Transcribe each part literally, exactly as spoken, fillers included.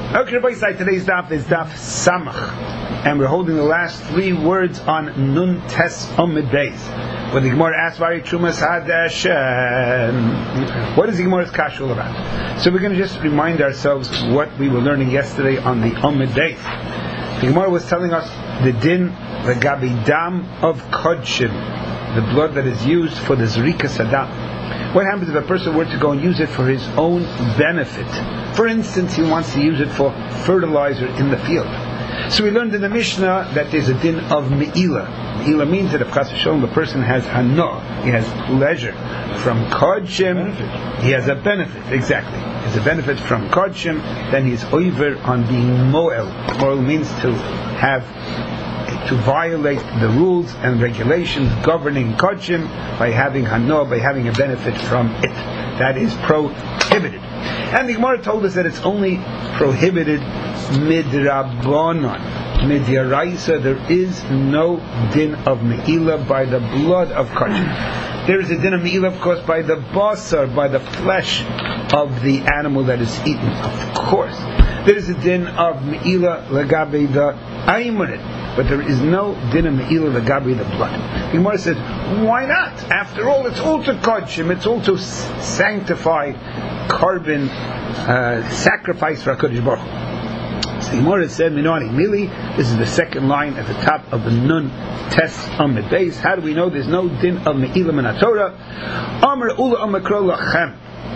Okay, Rabbi Yisai, today's daf is daf Samach, and we're holding the last three words on Nun Tes Amud Beis. When the Gemara asks, "Vari Trumas Hadashen," what is the Gemara's kasha all about? So we're going to just remind ourselves what we were learning yesterday on the Amud Beis. The Gemara was telling us the din, the gabi dam of kodshim, the blood that is used for the zrikas hadam. What happens if a person were to go and use it for his own benefit? For instance, he wants to use it for fertilizer in the field. So we learned in the Mishnah that there's a din of me'ila. Me'ila means that if Chas v'Shalom the person has hana, he has pleasure from kodshim, he has a benefit, exactly. He has a benefit from kodshim, then he is over on being mo'el. Mo'el means to have to violate the rules and regulations governing kodshim by having hana, by having a benefit from it. That is prohibited. And the Gemara told us that it's only prohibited midrabanan. Midyaraisa, there is no din of me'ila by the blood of kodshim. There is a din of me'ila, of course, by the basar, by the flesh of the animal that is eaten. Of course. There is a din of me'ila lagabe the aimurit, but there is no din of me'ila lagabe the blood. The Gemara says, why not? After all, it's all to kodshim, it's all to sanctify carbon uh, sacrifice for HaKadosh Baruch Hu. So the Gemara said, Minani Mili, this is the second line at the top of the Nun Tes Amud Beis. How do we know there's no din of me'ila min HaTorah? Amar ula amakro lachem.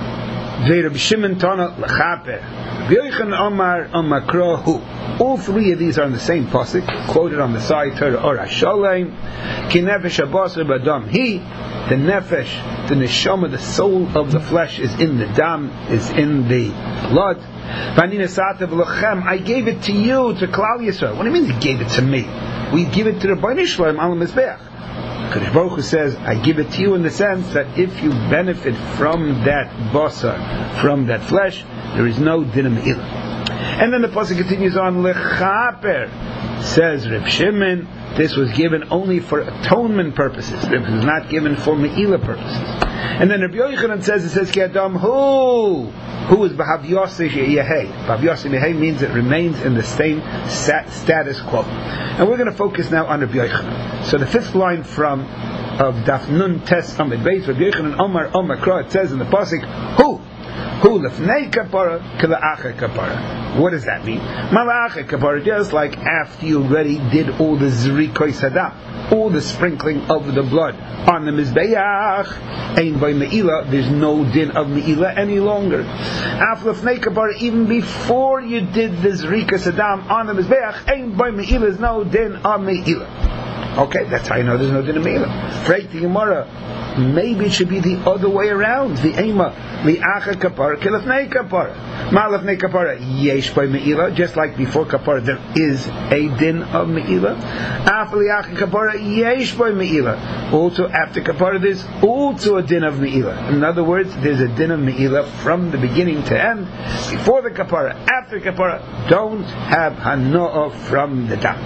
Ve'Reb Shimon Tana l'chaper. V'yoichan Amar Amakro Hu. All three of these are in the same pasuk, quoted on the side, Torah Or HaSholem. Ki nefesh habasar b'dam. He, the nefesh, the neshama, the soul of the flesh is in the dam, is in the blood. V'ani nesatev lachem. I gave it to you, to Klal Yisrael. What do you mean he gave it to me? We give it to the Rebbeinu Shalom al Mizbeach. HaKadosh Baruch Hu says, I give it to you in the sense that if you benefit from that basar, from that flesh, there is no din of me'ila. And then the pasuk continues on, lechaper, says Reb Shimon, this was given only for atonement purposes. It was not given for me'ila purposes. And then Reb Yochanan says, it says, ki adam hu, who is b'hav yosei yehei. B'hav yosei yehei means it remains in the same status quo. And we're going to focus now on Reb Yochanan. So the fifth line from of Daf Nun Tes Amud Beis, Reb Yochanan Omar Omar Kra, it says in the pasuk, who? Who lefnei kapara k'la'acha kapara. What does that mean? Mala'acha kapara, just like after you already did all the zrikos hadam, all the sprinkling of the blood on the mizbeach, ein by me'ila, there's no din of me'ila any longer. After lefnei kapara, even before you did the zrikos hadam on the mizbeach, ein by me'ila, there's no din of me'ila. Okay, that's how you know there's no din of me'ila. Freit the Gemara, maybe it should be the other way around. The ema li'acha kapara kilafnei kapara. Ma lafnei kapara yesh by me'ila. Just like before kapara, there is a din of me'ila. After li'acha kapara yesh by me'ila. Also after kapara, there's also a din of me'ila. In other words, there's a din of me'ila from the beginning to end. Before the kapara, after kapara, don't have hana'ah from the dam.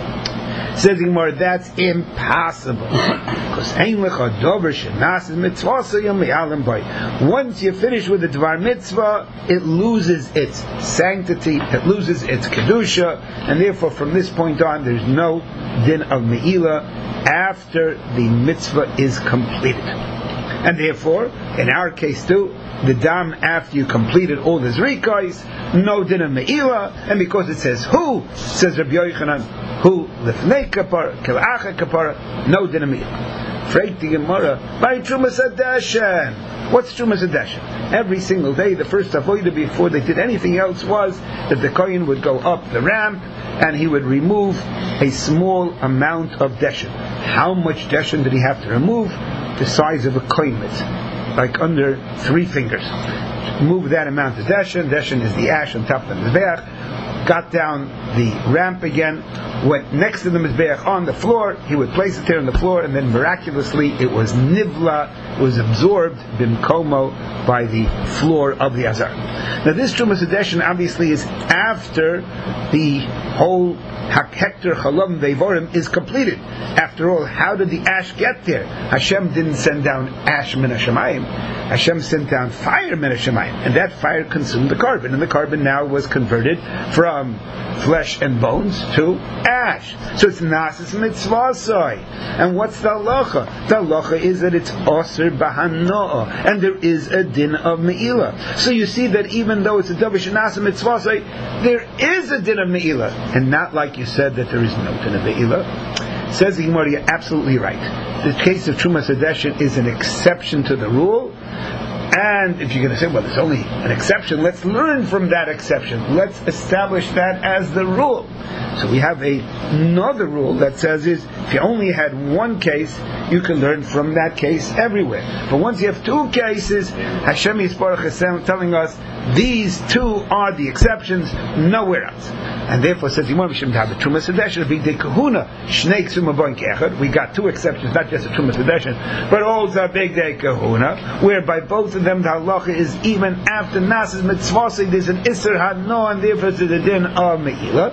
Says Gemara, that's impossible. Because once you finish with the Dvar Mitzvah, it loses its sanctity, it loses its Kedusha, and therefore from this point on, there's no din of Me'ila after the Mitzvah is completed. And therefore, in our case too, the dam after you completed all the zrikos, no din of me'ila, and because it says who, says Rabbi Yochanan, who lefnei kapara, kil'acha kapara, no din of me'ila. Freit the Gemara, by Trumas Hadashen. What's Trumas Hadashen? Every single day, the first avodah before they did anything else was that the kohen would go up the ramp and he would remove a small amount of deshen. How much deshen did he have to remove? The size of a kohen mitzvah, like under three fingers. Move that amount of deshen. Deshen is the ash on top of the mizbeach. Got down the ramp again, went next to the mizbeach on the floor. He would place it there on the floor, and then miraculously it was nivla, it was absorbed bimkomo by the floor of the azar. Now this Trumas Hadashen obviously is after the whole hektar chalam ve'vorim is completed. After all, how did the ash get there? Hashem didn't send down ash min hashamayim. Hashem sent down fire min hashamayim. and that fire consumed the carbon, and the carbon now was converted from flesh and bones to ash. So it's nasis mitzvah. And what's the halacha? The halacha is that it's osir bahanoah, and there is a din of me'ilah. So you see that even though it's a davar shenasis mitzvah, there is a din of me'ilah, and not like you said that there is no din of me'ilah. Says the Gemara, you're absolutely right. The case of Trumas Hadeshin is an exception to the rule. And if you're going to say, well, there's only an exception, let's learn from that exception. Let's establish that as the rule. So we have a, another rule that says is, if you only had one case, you can learn from that case everywhere. But once you have two cases, Hashem Yisparach is telling us, these two are the exceptions, nowhere else. And therefore says Yimon V'Shem T'Hab Trumas Hadeshin Big Day Kahuna Shnei Ksuma Boin Kechad. We got two exceptions, not just a Trumas Hadeshin, but also Big Day Kahuna, whereby both of them the halacha is even after Nasis Mitzvah, there's an Isser Hano, and therefore it's the din of Me'ilah.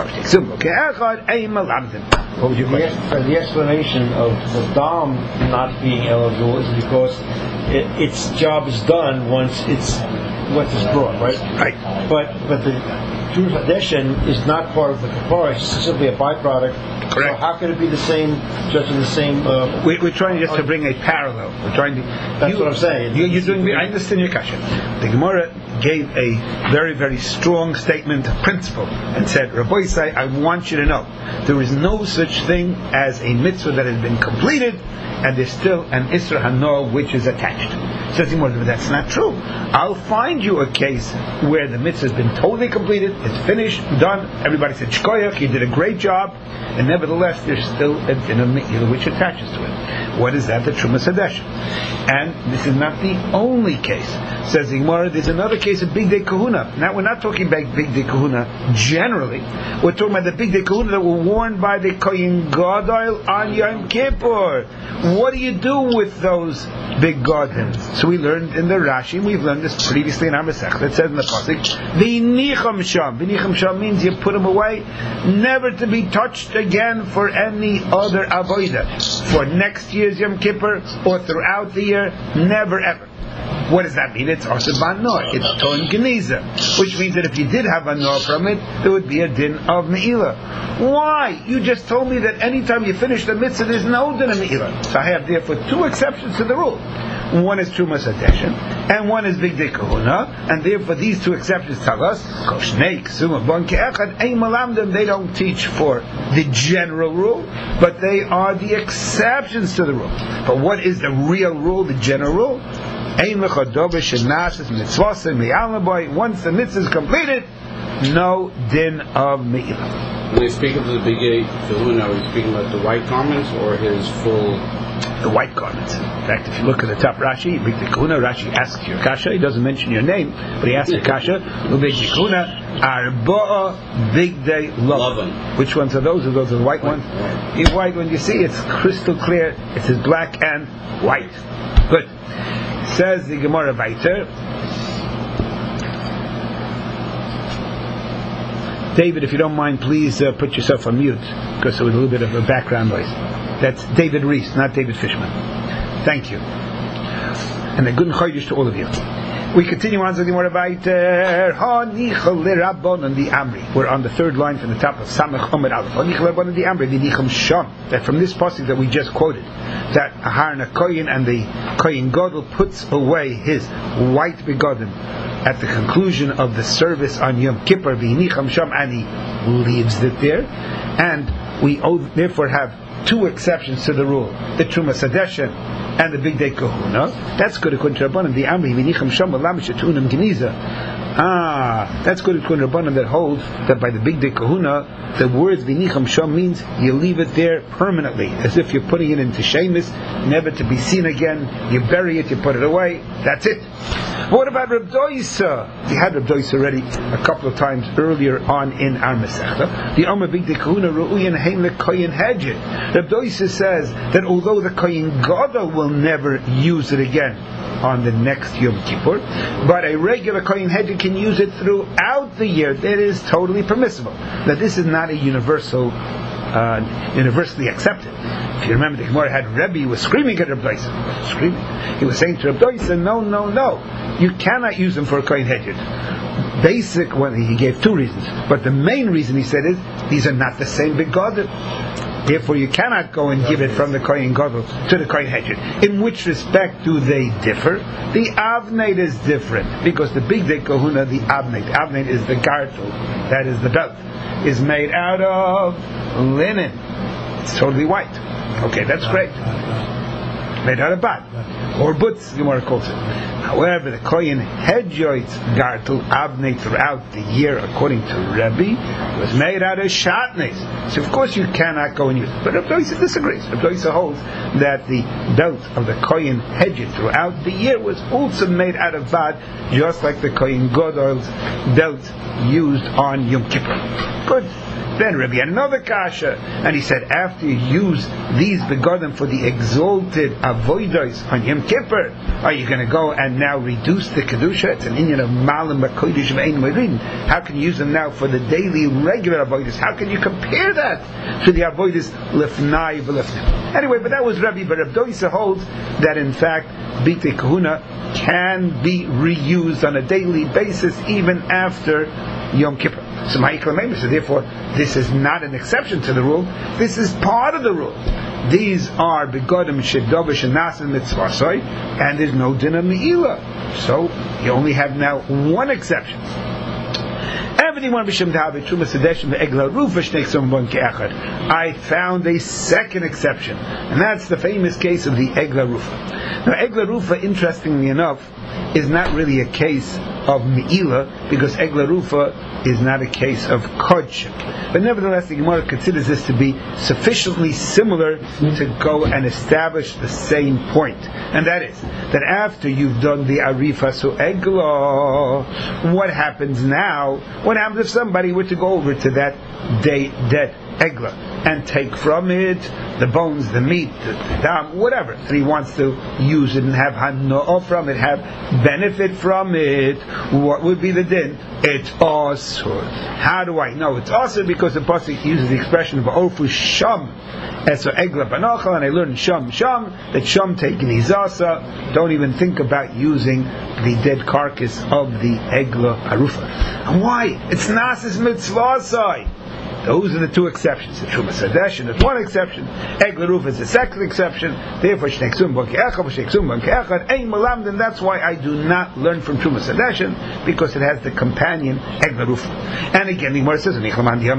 What would you question? The, the explanation of the Dam not being eligible is because it, its job is done once it's once it's brought, right? Right. But but the Trumas Hadeshin is not part of the kapara; it's simply a byproduct. Correct. So how can it be the same, just in the same? Uh, we, we're trying just to bring a parallel. We're trying to. That's you, what I'm saying. You, you're doing. I understand your question. The Gemara gave a very, very strong statement of principle and said, Rabbi Yisai, I want you to know there is no such thing as a mitzvah that has been completed and there's still an Isra Hanoah which is attached. Says the Gemara, that's not true. I'll find you a case where the mitzvah has been totally completed, it's finished, done, everybody said shkoyach, you did a great job, and nevertheless there's still a din of me'ilah which attaches to it. What is that? The Trumas Hadeshin. And this is not the only case. Says the Gemara, there's another case of Big Day Kahuna. Now we're not talking about Big Day Kahuna generally. We're talking about the Big Day Kahuna that were worn by the Kohen Gadol on Yom Kippur. What do you do with those big Gadim? So we learned in the Rashi, we've learned this previously in our Masech, that says in the Pasuk, V'nicham sham. V'nicham sham means you put them away, never to be touched again for any other avodah. For next year's Yom Kippur, or throughout the year, never ever. What does that mean? It's Asur B'Hanoah. It's Ton Geniza. Which means that if you did have a Noah from it, there would be a din of Me'ilah. Why? You just told me that anytime you finish the mitzvah, there's no din of Me'ilah. So I have therefore two exceptions to the rule. One is Trumas Hadeshin, and one is Big Day Kahuna, and therefore these two exceptions tell us, they don't teach for the general rule, but they are the exceptions to the rule. But what is the real rule, the general rule? Once the mitzvah is completed, no din of me'ilah. When they speak of the Big Day Kahuna, are we speaking about the white garments or his full? The white garments. In fact, if you look at the top Rashi, Big Day Kahuna, Rashi asks your kasha. He doesn't mention your name, but he asks your kasha. Big Day Kahuna, Arba'a Big Day Lavan. Which ones are those? Are those the white ones? The white one, you see, it's crystal clear. It's his black and white. Good. Says the Gemara weiter. David, if you don't mind, please uh, put yourself on mute because there was a little bit of a background noise. That's David Reese, not David Fishman. Thank you. And a good chodesh to all of you. We continue on to the Gemara weiter. Hanichal l'Rabbanan the Amri. We're on the third line from the top of Samach Omer Aleph. Hanichal l'Rabbanan the Amri v'nicham sham. That from this pasuk that we just quoted, that Aharon Kohen and the Kohen Gadol puts away his white begodim at the conclusion of the service on Yom Kippur v'nicham sham, and he leaves it there. And we therefore have two exceptions to the rule: the Trumas Hadeshin and the Big Day Kahuna. That's good according to Rabbanan. The Amri v'nicham sham v'lam shetunam geniza. Ah, that's good according to Rabbanan that holds that by the Big Day Kahuna, the words v'nicham sham means you leave it there permanently, as if you're putting it into shemus, never to be seen again. You bury it, you put it away. That's it. What about Reb Doisa? We had Reb Doisa already a couple of times earlier on in our Masechta. The Omer Big Day Kahuna Ru'uyan Hein LeKoyin Hedjit. Reb Doisa says that although the Kohen Gadol will never use it again on the next Yom Kippur, but a regular Kohen Hedjit can use it throughout the year. That is totally permissible. That this is not a universal uh, universally accepted. If you remember, the Gemara had Rebbe who was screaming at Reb Doisa, screaming. He was saying to Reb Doisa, no, no, no, you cannot use them for a kohen hedjed. Basic, well, he gave two reasons, but the main reason he said is these are not the same begodim. Therefore, you cannot go and give it from the kohen gadol to the kohen hedjed. In which respect do they differ? The avneit is different because the big day kahuna, the avneit, avneit is the gartel, that is the belt, is made out of linen. It's totally white. Okay, that's great. Made out of bad or butz, the Gemara calls it. However, the kohen hedjoit's gartel avnei throughout the year, according to Rebbe, was made out of shatnes. So of course you cannot go and use it. But Reb Doisa disagrees. Reb Doisa holds that the belt of the kohen hedjot throughout the year was also made out of bad, just like the kohen gadol's belt used on Yom Kippur. Good. Then Rebbe had another kasha, and he said, after you use these begodim for the exalted avodos on Yom Kippur, are you going to go and now reduce the kedusha? It's an inyan of malim b'kodesh v'ein moedin. How can you use them now for the daily regular avodos? How can you compare that to the avodos lifnai v'lifnai? Anyway, but that was Rebbe. But Reb Doisa holds that in fact bitei kahuna can be reused on a daily basis even after Yom Kippur. So so therefore this is not an exception to the rule, this is part of the rule. These are begodim shedovish and nasan mitzvasoi, and there's no din of meila. So you only have now one exception. I found a second exception, and that's the famous case of the Egla Rufa. Now Egla Rufa, interestingly enough, is not really a case of Me'ila, because Egla Rufa is not a case of Kodshim. But nevertheless, the Gemara considers this to be sufficiently similar to go and establish the same point. And that is, that after you've done the Arifa Su Egla, what happens now? What happens if somebody were to go over to that day, dead Egla and take from it the bones, the meat, the dam, whatever, and he wants to use it and have hanoah from it, have benefit from it, what would be the din? It's asur. How do I know it's asur? Because the pasuk uses the expression of ofu sham as egla banachal, and I learned sham sham, that sham taken izasa. Don't even think about using the dead carcass of the egla arufa. And why? It's nasis mitzvah. Those are the two exceptions. The Truma Sadeshin is one exception. Egla Rufa is the second exception. Therefore, Shneksum Bon Ke'echad, Shneksum Bon Ke'echad, Ein Malamdin. That's why I do not learn from Truma Sadeshin, because it has the companion Egla Rufa. And again, the Gemara says,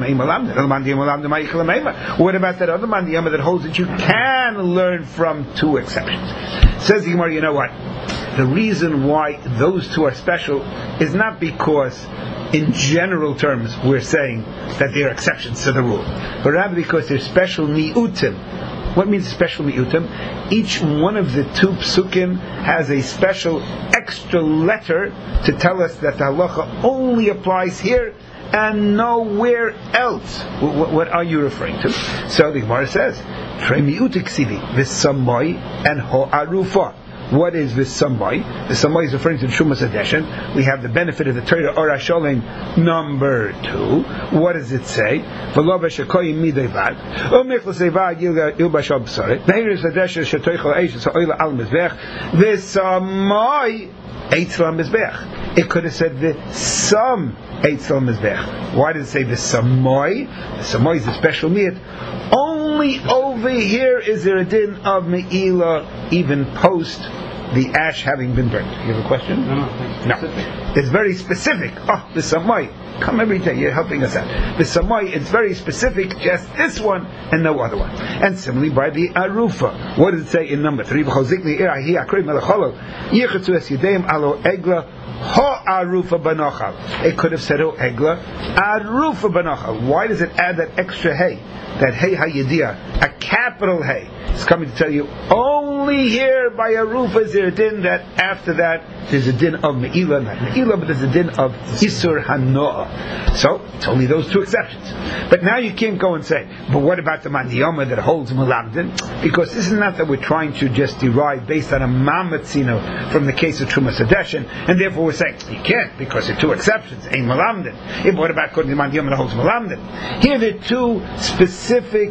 what about that other mandiyama that holds that you can learn from two exceptions? Says the Gemara, you know what? The reason why those two are special is not because in general terms we're saying that they are exceptions to the rule, but rather because they're special mi'utim. What means special mi'utim? Each one of the two psukim has a special extra letter to tell us that the halacha only applies here and nowhere else. What, what are you referring to? So the Gemara says, Trei mi'utik sivi, v'samoi and ho'arufa. What is this sambai? The sambai is referring to the Truma Sadeshin. We have the benefit of the Torah Ora Sholem number two. What does it say? V'lo b'shekoyim midayvad. U'mich l'seivad yilbashal b'saret. Nehiris Sadeshin shetoichel eishes ha'oila al mizbech. V'samai eitzel mizbech. It could have said the sam eitzel mizbech. Why did it say the samai? The samai is a special meat. Only over here is there a din of me'ila, even post the ash having been burnt. You have a question? No, no. No. It's very specific. Oh, the samai. Come every day, you're helping us out. The samai, it's very specific, just this one and no other one. And similarly by the arufa. What does it say in number three? It could have said oh egla arufa banachal. Why does it add that extra hey? That hey hayedia, a capital hey. It's coming to tell you only only here by a roof is there a din that after that there's a din of me'ilah, not me'ilah, but there's a din of isur hanoah. So it's only those two exceptions. But now you can't go and say, but what about the mandiyama that holds melamdin? Because this is not that we're trying to just derive based on a mamatzino from the case of Trumas Hadeshin, and therefore we're saying you can't because there are two exceptions. Ein melamdin. Yeah, but what about according to the mandiyama that holds melamdin? Here there are two specific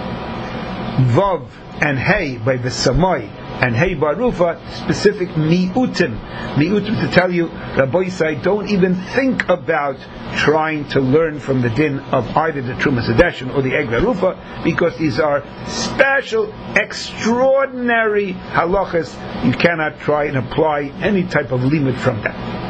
vav and hey by the samai and hey barufa specific miutim miutim to tell you Rabbi Yisai don't even think about trying to learn from the din of either the Trumas Hadeshin or the Egla Rufa, because these are special extraordinary halachas. You cannot try and apply any type of limit from that.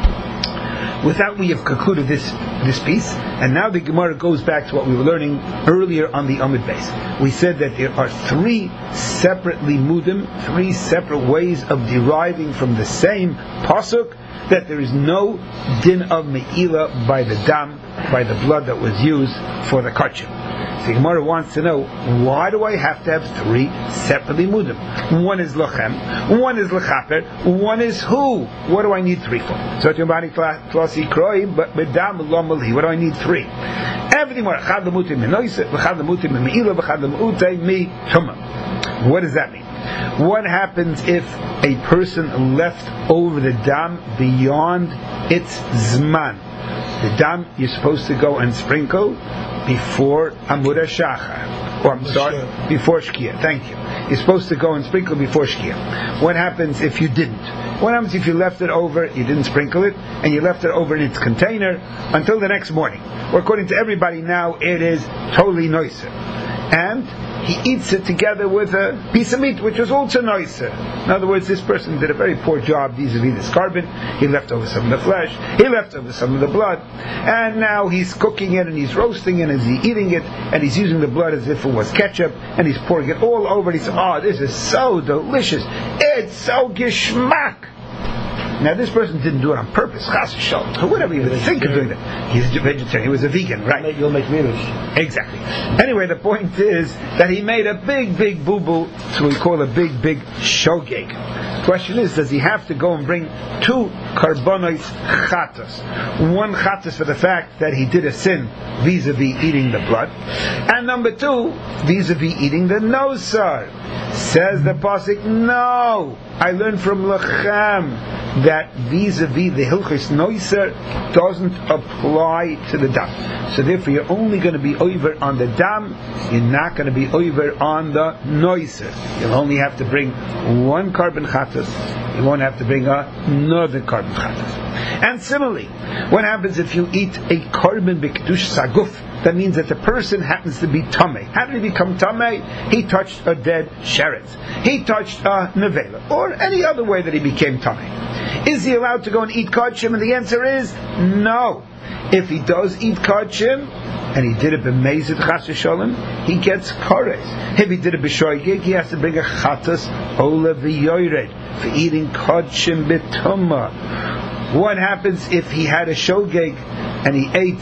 With that, we have concluded this this piece, and now the Gemara goes back to what we were learning earlier on the Amud Beis. We said that there are three separate limudim, three separate ways of deriving from the same pasuk, that there is no din of me'ilah by the dam, by the blood that was used for the kachim. So the Gemara wants to know, why do I have to have three separate limudim? One is lachem, one is lechaper, one is who? What do I need three for? So Tumani klasi kroi, but bedam lomali. What do I need three? Everything more. Chad lemutim menoise, chad lemutim me'ilah, chad lemutay mi tumah. What does that mean? What happens if a person left over the dam beyond its zman? The dam you're supposed to go and sprinkle before Amud HaShachar, or I'm sorry, before Shkia. Thank you. You're supposed to go and sprinkle before Shkia. What happens if you didn't? What happens if you left it over, you didn't sprinkle it, and you left it over in its container until the next morning? Or according to everybody now, it is totally noiser. And he eats it together with a piece of meat, which was also noiser. In other words, this person did a very poor job vis-a-vis this carbon. He left over some of the flesh, he left over some of the blood, and now he's cooking it and he's roasting it and he's eating it, and he's using the blood as if it was ketchup, and he's pouring it all over, and he says, oh, this is so delicious, it's so geschmack. Now this person didn't do it on purpose, chas v'shalom. Who would ever even think of doing that? He's a vegetarian, he was a vegan, right? You'll make mirush. Exactly. Anyway, the point is that he made a big, big boo-boo, so we call a big, big shogeg. Question is, does he have to go and bring two karbonos chatas? One chatas for the fact that he did a sin vis-a-vis eating the blood, and number two, vis-a-vis eating the nosar. Says the pasuk, no, I learned from Lachem that vis-a-vis the hilchos noiser doesn't apply to the dam. So therefore you're only going to be over on the dam, you're not going to be over on the noiser. You'll only have to bring one carbon chatas, you won't have to bring another carbon chatas. And similarly, what happens if you eat a carbon b'kedush saguf? That means that the person happens to be tamei. How did he become tamei? He touched a dead sheretz. He touched a nevela, or any other way that he became tamei. Is he allowed to go and eat kodshim? And the answer is no. If he does eat kodshim, and he did it b'mezid chas v'sholem, he gets kores. If he did it b'shoigig, he has to bring a chatas ola v'yoyred for eating kodshim b'tumah. What happens if he had a shogeg and he ate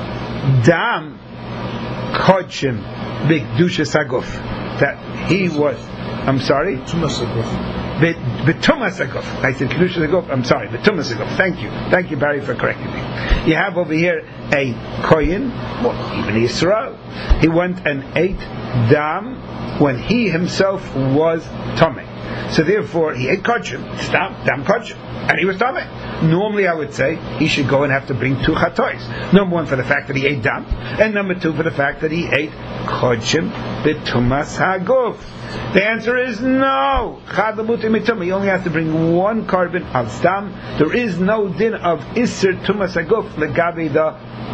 dam kodshim b'kedusha saguf? That he was, I'm sorry? Tumas saguf. B'tumah saguf. I said kedusha saguf. I'm sorry, b'tumah saguf. Thank you, thank you, Barry, for correcting me. You have over here a kohen, well, even Yisrael. He went and ate dam when he himself was tamei. So therefore, he ate kodshim. It's dam, dam kodshim, and he was tamei. Normally, I would say he should go and have to bring two chatois. Number one for the fact that he ate dam, and number two for the fact that he ate kodshim b'tumas haguf. The answer is no. Chad l'mutim mitumah. You only have to bring one carbon of stam. There is no din of iser tumas haguf legabe the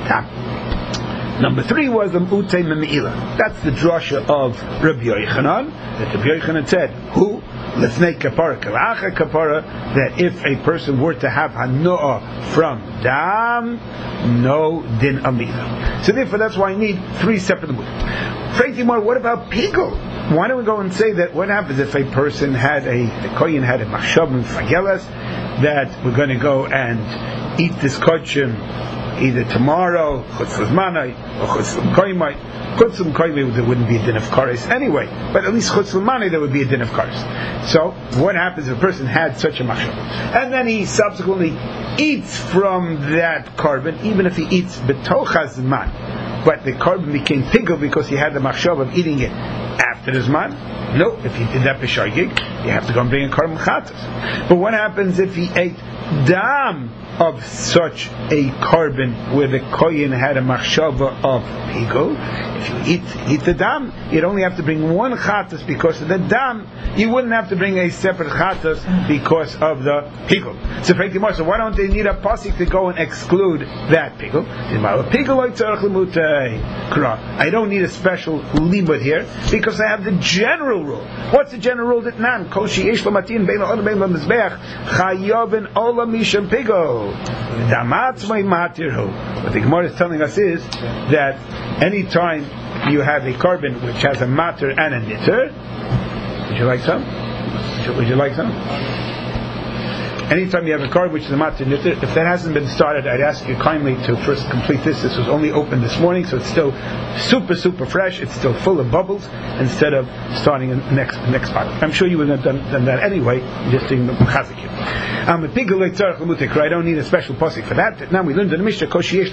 tam. Number three was the utei me'ila. That's the drasha of Rabbi Yochanan. That Rabbi Yochanan said, who? Lefnei kapara kalacha kapara, that if a person were to have hanoah from dam, no din amila. So therefore, that's why I need three separate limudim. Frankly, more, what about pigul? Why don't we go and say that what happens if a person had a, a kohen had a machshav and fagelas, that we're going to go and eat this kodshim either tomorrow, chutz l'manai, or chutz l'koimai. Chutz l'koimai, there wouldn't be a din of kares anyway, but at least chutz l'manai, there would be a din of kares. So, what happens if a person had such a machshava, and then he subsequently eats from that carbon, even if he eats betoch hazman, but the carbon became pigel because he had the machshava of eating it after the zman? No, if he did that b'shaygig, you have to go and bring a carbon chatas. But what happens if he ate dam of such a carbon where the kohen had a machshava of pigel? If you eat eat the dam, you'd only have to bring one chatas because of the dam. You wouldn't have to bring a separate chatas because of the pigel. So, frankly, more. So why don't they need a pasuk to go and exclude that pigel? I don't need a special limud here because I have the general rule. What's the general rule? That nan koshi yesh lamatin bein ha'odam bein lamizbeach chayavin olam misham pigel. Damatz my matirhu. What the Gemara is telling us is that any time you have a carbon which has a matter and a nitter, would you like some? Would you like some? Anytime you have a carbon which is a matter and nitter, if that hasn't been started, I'd ask you kindly to first complete this. This was only opened this morning, so it's still super, super fresh. It's still full of bubbles instead of starting in the next, next part. I'm sure you would have done, done that anyway, just doing the chazik here. Um, I don't need a special pasuk for that. Now we learned in the Mishnah,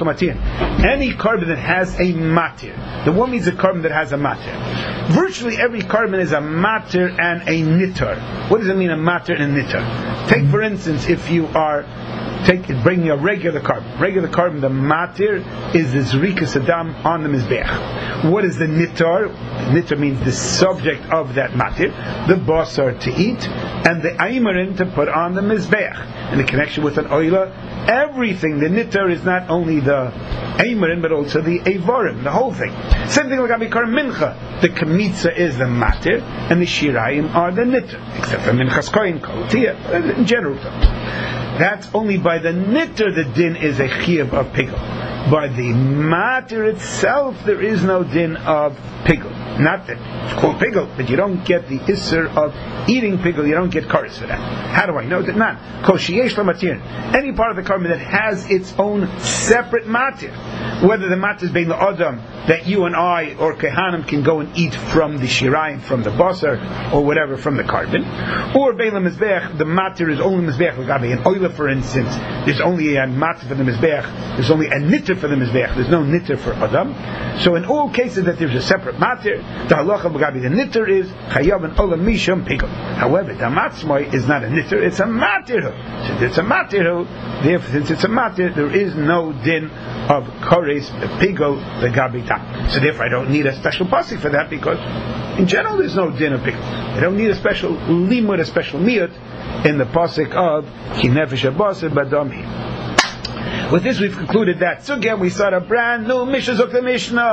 any carbon that has a matir. The one means a carbon that has a matir. Virtually every carbon is a matir and a nitter. What does it mean, a matir and a nitter? Take, for instance, if you are take it, bringing a regular carbon. Regular carbon, the matir is the zrikas adam on the mizbeach. What is the nitar? Nitar means the subject of that matir, the basar to eat, and the aimarin to put on the mizbeach. In the connection with an oila, everything, the nitar is not only the aimarin, but also the avarim, the whole thing. Same thing like Abikar Mincha. The kamitza is the matir, and the shirayim are the nitar, except for minchas koyin, kolotia, in general terms. That's only by the nitter the din is a chiyuv of pigel. By the matter itself, there is no din of pigel. Not that it's called pigel, but you don't get the isser of eating pigel. You don't get kares for that. How do I know that? Not kol sheyesh lo matir. Any part of the carbon that has its own separate matir, whether the matir is bein la'adam that you and I or kehanim can go and eat from the shirayim, from the basar, or whatever from the carbon, or bein la'mizbeach, the matir is only mizbeach. L'gabe an oila, for instance, there's only a matir for the mizbeach. There's only a nitter for the mizbeach. There's no nitter for adam. So in all cases that there's a separate matir, the halacha b'gabi the nitter is chayav and olam misham pigel. However, the matzmoi is not a nitter; it's a matir. Since it's a matir, therefore, since it's a matir, there is no din of kares pigel the gabi tam. So therefore, I don't need a special pasuk for that because, in general, there's no din of pigel. I don't need a special limud, a special miyut in the pasuk of ki nefesh habasar badam hi. With this, we've concluded that. So again, we start a brand new Mishnah Zok the Mishnah.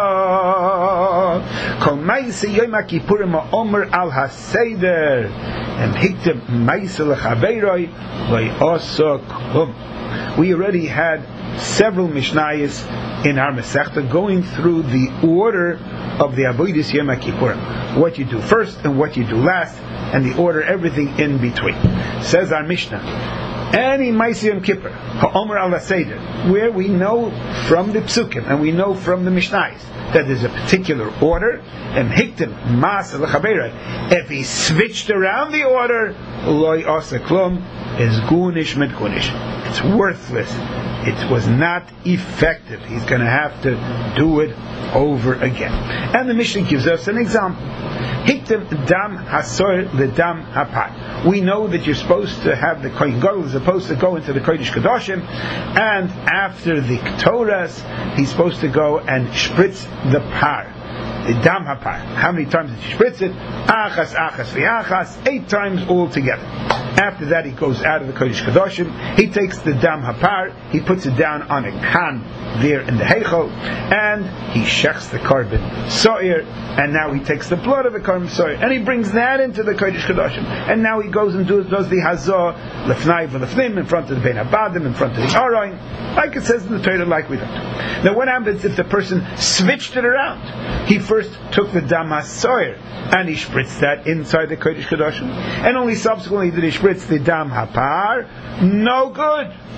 Kol ma'aseh Yom HaKippurim ha'omer al haseder em hiktem ma'aseh lechaveiroi lo'yasok hum. We already had several Mishnayos in our Masechta going through the order of the Avodas Yom HaKippurim. What you do first and what you do last, and the order, everything in between. Says our Mishnah, any Ma'aseh Yom Kippur, ha'omer al haseder, where we know from the Psukim and we know from the Mishnayos that there's a particular order, and hiktim ma'aseh lechaveiroi, if he switched around the order, loy asa klum, is gunish mit gunish. It's worthless. It was not effective. He's going to have to do it over again. And the Mishnah gives us an example. Hiktim dam hasor the dam hapar. We know that you're supposed to have the kohen gadol is supposed to go into the kodesh kadoshim, and after the ketoras, he's supposed to go and spritz the par. The dam hapar. How many times did you spritz it? Achas, achas, v'achas. Eight times altogether. After that, he goes out of the kodesh kadoshim. He takes the dam hapar. He puts it down on a kan there in the heichal, and he shechs the carbon so'ir. And now he takes the blood of the carbon so'ir, and he brings that into the kodesh kadoshim. And now he goes and does, does the hazah lefnai v'lefnim in front of the bein habadim, in front of the aron, like it says in the Torah, like we don't. Now, what happens if the person switched it around? He first took the dam hasoir and he spritzed that inside the kodesh kadoshim, and only subsequently did he spritz the dam hapar. No good.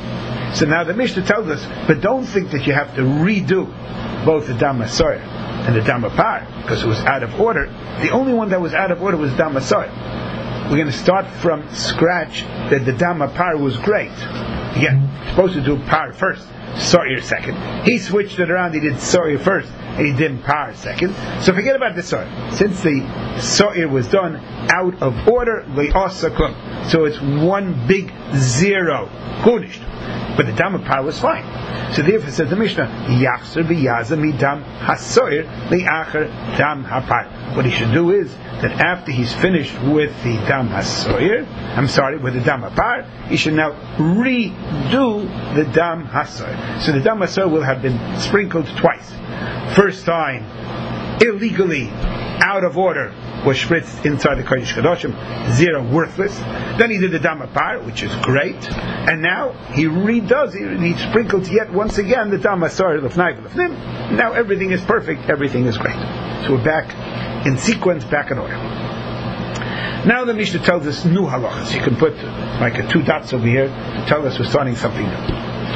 So now the Mishnah tells us, but don't think that you have to redo both the Dam HaSoyer and the Dam HaPar, because it was out of order. The only one that was out of order was Dam HaSoyer. We're going to start from scratch that the Dam HaPar was great. Again, supposed to do Par first, Soyer second. He switched it around, he did Soyer first, and he did Par second. So forget about the Soyer. Since the Soyer was done out of order, so it's one big zero. Gunished. But the Dam HaPar was fine. So therefore says the Mishnah, Yachzer b'yazam Dam HaSoyer li'acher Dam HaPar. What he should do is that after he's finished with the Dam HaSoyer, I'm sorry, with the Dam HaPar, he should now redo the Dam HaSoyer. So the Dam HaSoyer will have been sprinkled twice. First time, illegally, out of order, was spritzed inside the Kodesh Kodashim, zero, worthless. Then he did the Dam HaPar, which is great. And now he redoes it, and he sprinkles yet once again the Dam HaSoyer L'fnai V'L'fnim. Now everything is perfect, everything is great. So we're back in sequence, back in order. Now the Mishnah tells us new halachas. You can put like a two dots over here to tell us we're starting something new.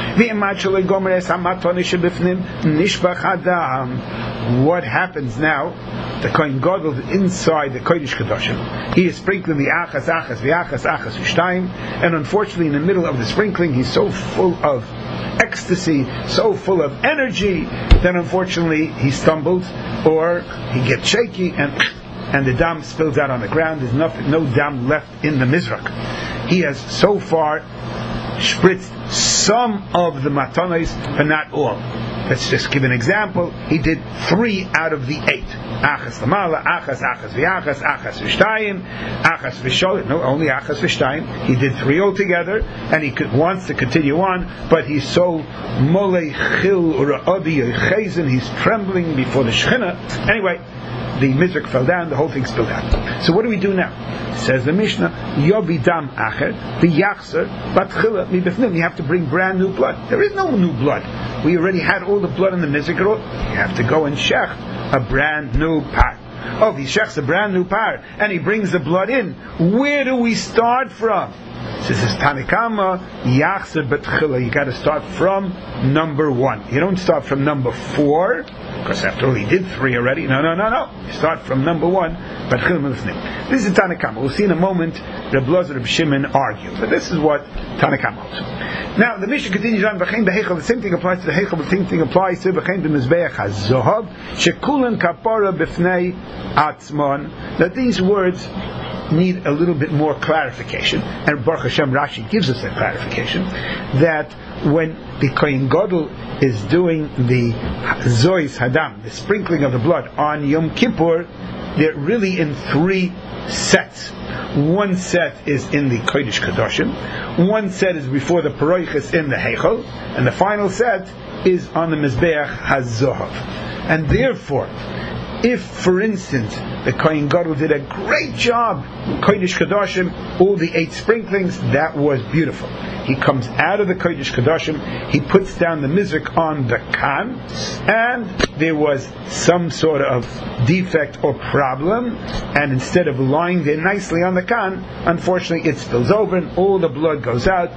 What happens now? The Kohen Gadol inside the Kodesh Kodashim, he is sprinkling the achas, achas, v'achas, achas, v'shtayim, and unfortunately in the middle of the sprinkling he's so full of ecstasy, so full of energy, that unfortunately he stumbles or he gets shaky and and the dam spills out on the ground. There's nothing, no dam left in the mizrak. He has so far spritzed some of the matanos, but not all. Let's just give an example. He did three out of the eight. Achas lamala, achas, achas v'achas, achas v'shtayim, achas v'sholim. No, only achas v'shtayim. He did three altogether, and he could, wants to continue on, but he's so molei chil ra'adi yochezen, he's trembling before the Shechina. Anyway, the mizrak fell down, the whole thing spilled out. So what do we do now? Says the Mishnah, Yobi dam acher, the yachzer, batchila mi bifnim. You have to bring brand new blood. There is no new blood. We already had all the blood in the mizrak. You have to go and shech a brand new par. Oh, if he shechs a brand new par, and he brings the blood in, where do we start from? This is Tanakama, Yachzer Batchila. You got to start from number one. You don't start from number four, because after all he did three already. No, no, no, no. You start from number one. Batchila. This is Tanakama. We'll see in a moment Reb Lozer and Reb Shimon argue, but this is what Tanakama holds. Now the Mishnah continues on. The same thing applies to the Heichel. The same thing applies to V'chein b'mizbeach hazohav shekulan kapara b'fnei atzmon. That these words need a little bit more clarification, and Baruch Hashem Rashi gives us that clarification, that when the Kohen Gadol is doing the Zois Hadam, the sprinkling of the blood on Yom Kippur, they're really in three sets. One set is in the Kodesh Kodashim, one set is before the Paroiches in the Heichel, and the final set is on the Mizbeach HaZohav. And therefore, if, for instance, the Kohen Gadol did a great job, Kodesh Kodashim, all the eight sprinklings, that was beautiful. He comes out of the Kodesh Kodashim, he puts down the mizrak on the kan, and there was some sort of defect or problem, and instead of lying there nicely on the kan, unfortunately it spills over and all the blood goes out.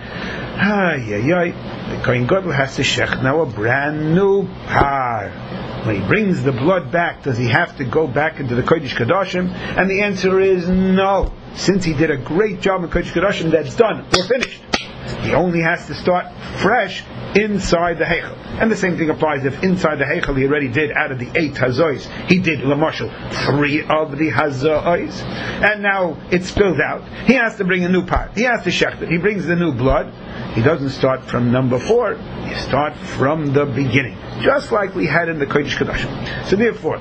Ay, ay, ay. The Kohen Gadol has to shech now a brand new par. When he brings the blood back, does he have to go back into the Kodesh Kodashim? And the answer is no. Since he did a great job in Kodesh Kodashim, that's done. We're finished. He only has to start fresh inside the Heichel. And the same thing applies if inside the Heichel he already did, out of the eight Hazois, he did, Lamashal, three of the Hazois, and now it spilled out. He has to bring a new part. He has to shecht it. He brings the new blood. He doesn't start from number four. You start from the beginning. Just like we had in the Kodesh Kodashim. So therefore,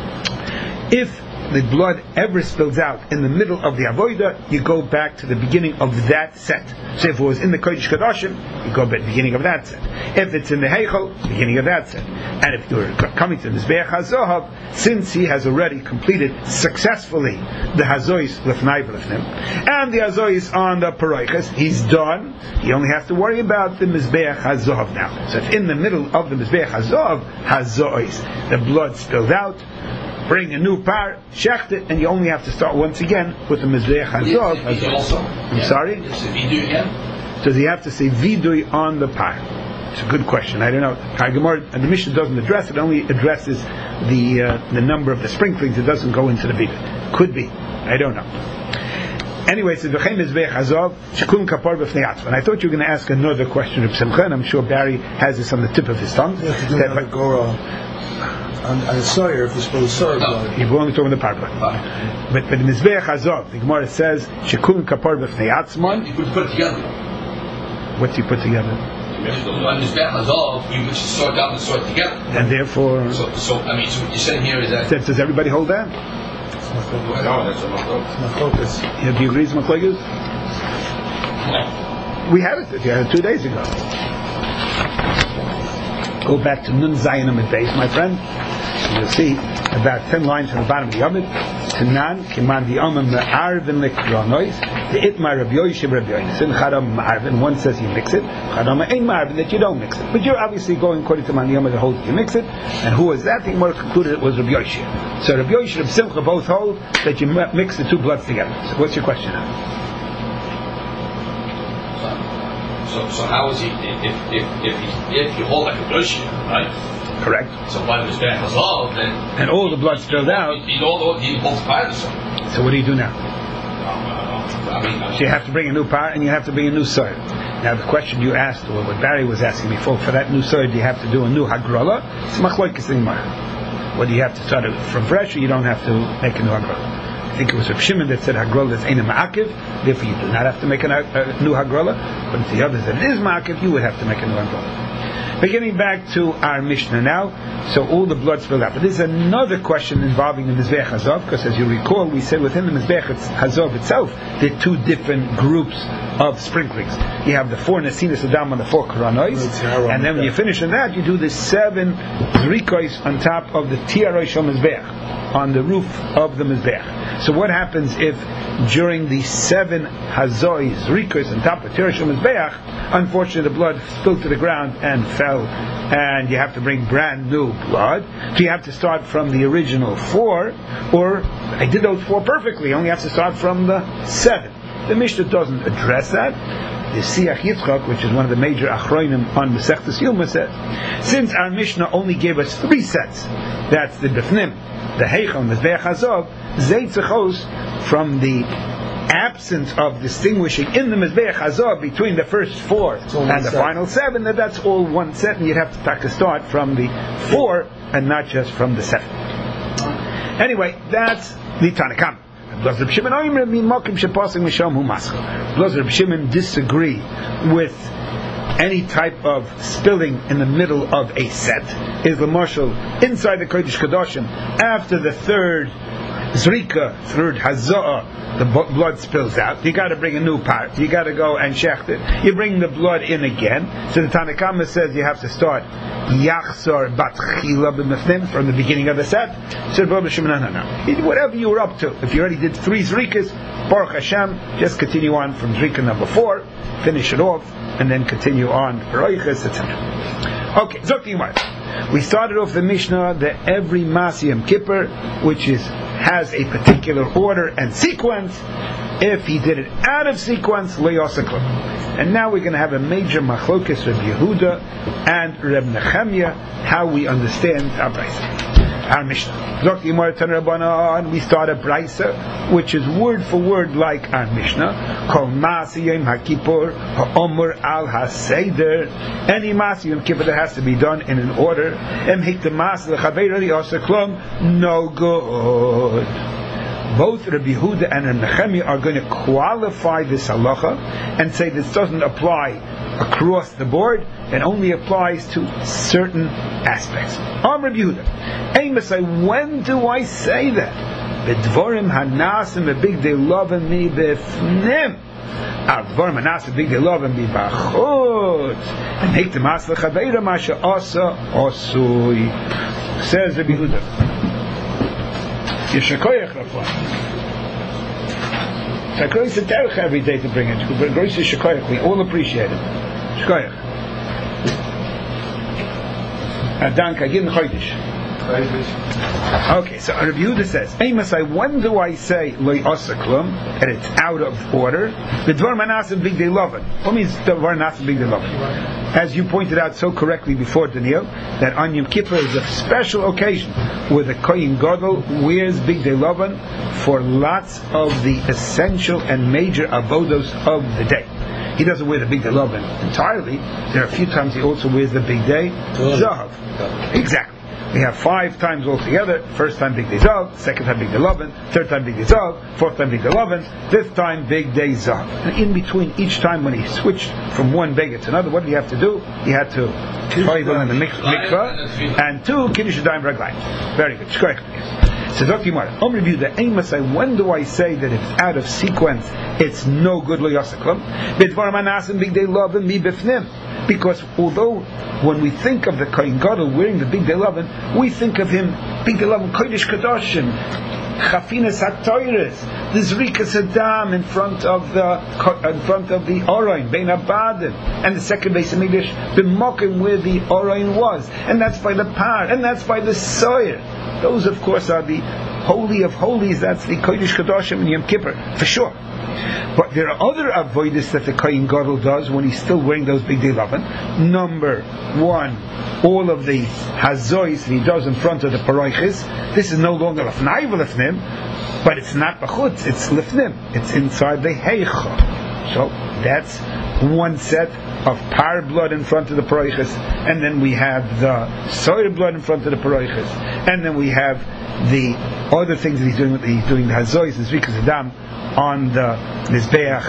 if the blood ever spills out in the middle of the avodah, you go back to the beginning of that set. So if it was in the Kodesh Kodashim, you go back to the beginning of that set. If it's in the Heichel, beginning of that set. And if you're coming to the Mizbeach HaZohav, since he has already completed successfully the Hazois L'fnai V'L'fnim, and the Hazois on the Paroiches, he's done. He only has to worry about the Mizbeach HaZohav now. So if in the middle of the Mizbeach HaZohav, Hazois, the blood spilled out, bring a new par, shecht it, and you only have to start once again with the Mizbeach HaZohav. Also, I'm sorry? Yes, if you do again? does he have to say vidui on the par? It's a good question. I don't know. Our Gemara, the Mishnah doesn't address it. It only addresses the uh, the number of the sprinklings. It doesn't go into the vidui. Could be. I don't know. Anyway, so v'chein mizbeach hazov shekulin kapar b'fnei atzma. And I thought you were going to ask another question of Simcha, and I'm sure Barry has this on the tip of his tongue. You have to do that, another go uh, on, on a sawyer if you're supposed to sow blood. You're only talking the par blood. But but in mizbeach hazov, the Gemara says shekulin kapar b'fnei atzma. You put, put it together. What do you put together? On mizbeach hazov, you mix the sword down and the sword together. And therefore, so, so I mean, so what you're saying here is that. Does, does everybody hold that? No, that's a focus. Yeah, do you agree with Machlokes? We had it. We had it two days ago. Go back to Nun Zayin Amid Beis, my friend. You'll see about ten lines from the bottom of the Yomid. Tanan Kiman the Amam Arvin Likronois the Itmar Rabbi Yoshim Rabbi Yonasan Chadam Arvin. One says you mix it. Chadam Ein Marvin that you don't mix it. But you're obviously going according to Man Yomid that holds you mix it. And who was that? The Gemara concluded it was Rabbi Yoshim. So Rabbi Yoshim and Simcha both hold that you mix the two bloods together. So what's your question now? So, so how is he if if if he, if you hold like a Yoshim, right? Correct. So why was that hazov then? And all the blood spilled out. You need all the you need both piles. So what do you do now? I mean, So you have to bring a new par and you have to bring a new soil. Now the question you asked, or what Barry was asking before, for that new soil, do you have to do a new hagrola? It's machlokes in Gemara. Whether you have to start it from fresh or you don't have to make a new hagrola. I think it was Reb Shimon that said hagrola is eina ma'akiv, therefore you do not have to make a, a new hagrola. But if the others that it is ma'akiv, you would have to make a new hagrola. Beginning back to our Mishnah now, so all the blood spilled out. But there's another question involving the Mizbeach Hazov, because as you recall, we said within the Mizbeach Hazov itself, there are two different groups of sprinklings. You have the four Nesinas Adam on the four Koronois, and then when you finish on that, you do the seven Zrikois on top of the Tiaroy Shal Mizbeach, on the roof of the Mizbeach. So what happens if during the seven Hazois, Zrikois on top of Tiaroy Shal Mizbeach, unfortunately the blood spilled to the ground and fell, and you have to bring brand new blood? Do you have to start from the original four, or I did those four perfectly, you only have to start from the seven? The Mishnah doesn't address that. The Siach Yitzchak, which is one of the major achronim on Masechtas Yoma, says, since our Mishnah only gave us three sets, that's the Befnim, the Heichon, the Mizbeach Hazov, Zeitzachos, from the absence of distinguishing in the Mizbeach Hazov between the first four and the set. Final seven, that that's all one set, and you'd have to take a start from the four and not just from the seven. Anyway, that's the Tanakam. Does Reb Shimon disagree with any type of spilling in the middle of a set? Is the marshal inside the Kodesh Kadoshim after the third Zrika, third Haza'ah, the blood spills out, you got to bring a new part, you got to go and shecht it, you bring the blood in again. So the Tanakhama says you have to start Yachzor Batchila b'mefnim from the beginning of the set. So Rabbi Shimon, no, no, no, whatever you were up to, if you already did three Zrikas, Baruch Hashem, just continue on from Zrika number four, finish it off, and then continue on Roiches, et cetera. Okay, Zok Yimar. We started off the Mishnah that every Masiyam Kippur, which is has a particular order and sequence, if he did it out of sequence, lo yaseh klum. And now we're going to have a major machlokes Reb Yehuda and Reb Nechemia, how we understand our Brisa, our Mishnah. Zok Yimar Tan Rabbanan, we start a Brisa, which is word for word like our Mishnah. Kol Masiyam HaKippur HaOmer Al HaSeder. Any Masiyam Kippur that has to be done in an order. Em Hik the Mas L'Chaveir Lo Yaseh Klum, no good. Both Rabbi Yehuda and Rabbi Nechemia are going to qualify this halacha and say this doesn't apply across the board, it only applies to certain aspects. Am Rabbi Yehuda, when do I say that? B'dvorim hanasim b'bigdei lovim mi b'fnim. Dvorim hanasim b'bigdei lovim mi b'achutz. And make the mas l'chaveira ma she'asa osui. Says Rabbi Yehuda. Yeshakoyach Rafon. Shakoyach is a derech every day to bring it. But Gross is Shakoyach. We all appreciate it. Shakoyach. Dank, I give him Chodesh. Okay, so Rabbi Yehuda says, Amos, when do I say Lo Osaklum, and it's out of order? The Dvar Manasim Big Day Lovan. What means Dvar Manasim Big Day Lovan? As you pointed out so correctly before, Daniel, that on Yom Kippur is a special occasion where the Kohen Gadol wears Big Day Lovan for lots of the essential and major avodos of the day. He doesn't wear the Big Day Lovan entirely. There are a few times he also wears the Big Day Zahav. Exactly. We have five times altogether. First time Big Day Zav, second time Big Day Lovan, third time Big Day Zav, fourth time Big Day Lovan, fifth time Big Day Zav. And in between each time when he switched from one Bega to another, what did he have to do? He had to toivel in the mikvah and two Kiddush Yadayim Raglayim. Very good. So Doctor Yimar, Om review the Amos. When do I say that if it's out of sequence, it's no good lo yasaklam? Bidvar manasim Big Day Lovan mi bifnim. Because although when we think of the Kohen Gadol wearing the Big Day Lovan, we think of him Big Day Lovan Kodesh Kadoshim, Chafinas HaToyres, the Zrikas Adam in front of the in front of the Orain Bein Abadim, and the second base of English, the Mokim where the Orain was, and that's by the Par, and that's by the Soyer. Those, of course, are the holy of holies. That's the Kodesh Kadoshim in Yom Kippur for sure. But there are other avodas that the Kohen Gadol does when he's still wearing those Big Day Lovan. Number one, all of the hazois that he does in front of the paroiches. This is no longer lefnai v'lefnim, but it's not b'chutz, it's lefnim. It's inside the heicha. So that's one set of par blood in front of the paroiches, and then we have the soyer blood in front of the paroiches, and then we have the other things that he's doing. He's doing the hazois, the zrikas adam, on the Mizbeach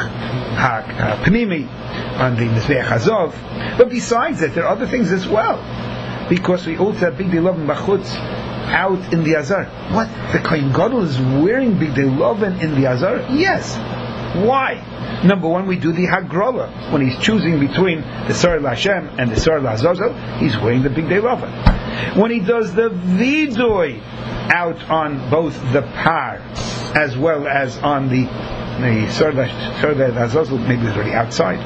HaPnimi, on the Mizbeach HaZov. But besides that, there are other things as well. Because we also have Big Day Lovan Bachutz out in the Azar. What? The Kohen Gadol is wearing Big Day Lovan in the Azar? Yes. Why? Number one, we do the Hagrola. When he's choosing between the Sar LaHashem and the Sar LaZazel, he's wearing the Big Day Lovan. When he does the Vidui out on both the Par as well as on the the Sar LaZazel, maybe it's already outside.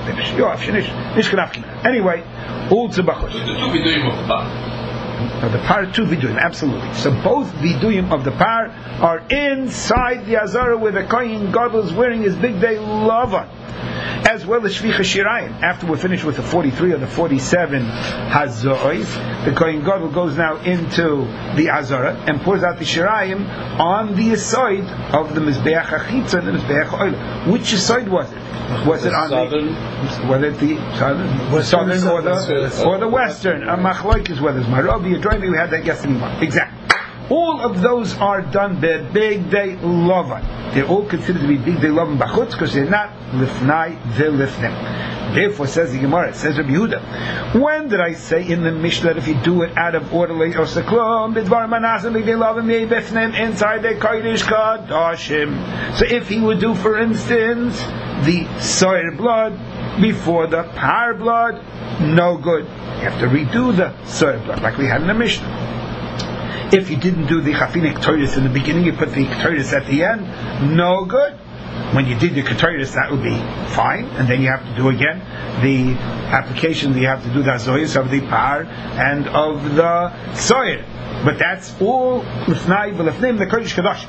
Anyway, all tzibachos. Now the par two viduyim, absolutely. So both viduyim of the par are inside the Azara where the Kohen Gadol is wearing his Big Day Lovan, as well as Shvicha Shirayim. After we're finished with the forty-three or the forty-seven Hazois, the Kohen Gadol goes now into the Azara and pours out the Shirayim on the side of the Mizbeach HaChitza and the Mizbeach HaOyla. Which side was it? Was it on southern, the was it the southern, southern or the or the western? A machloik is whether it's Marabi or Droimi. We had that yesterday. Exactly. All of those are done by Big Day Lovan. They're all considered to be Big Day Lovan Bachutz because they're not Lifnai V'Lifnim. Therefore, says the Gemara, it says Rabbi Yehuda, when did I say in the Mishnah that if you do it out of order, or Saklom, Bidvar Manasim Big Day Lovan Me'Befnim inside the Kodesh Kadoshim? So if he would do, for instance, the soyer blood before the par blood, no good. You have to redo the soyer blood like we had in the Mishnah. If you didn't do the chafinik ktoris in the beginning, you put the ktoris at the end, no good. When you did the ktoris, that would be fine, and then you have to do again the application. You have to do the azoyas of the par and of the soyer. But that's all l'fnai v'lefnim the kodesh kadosh.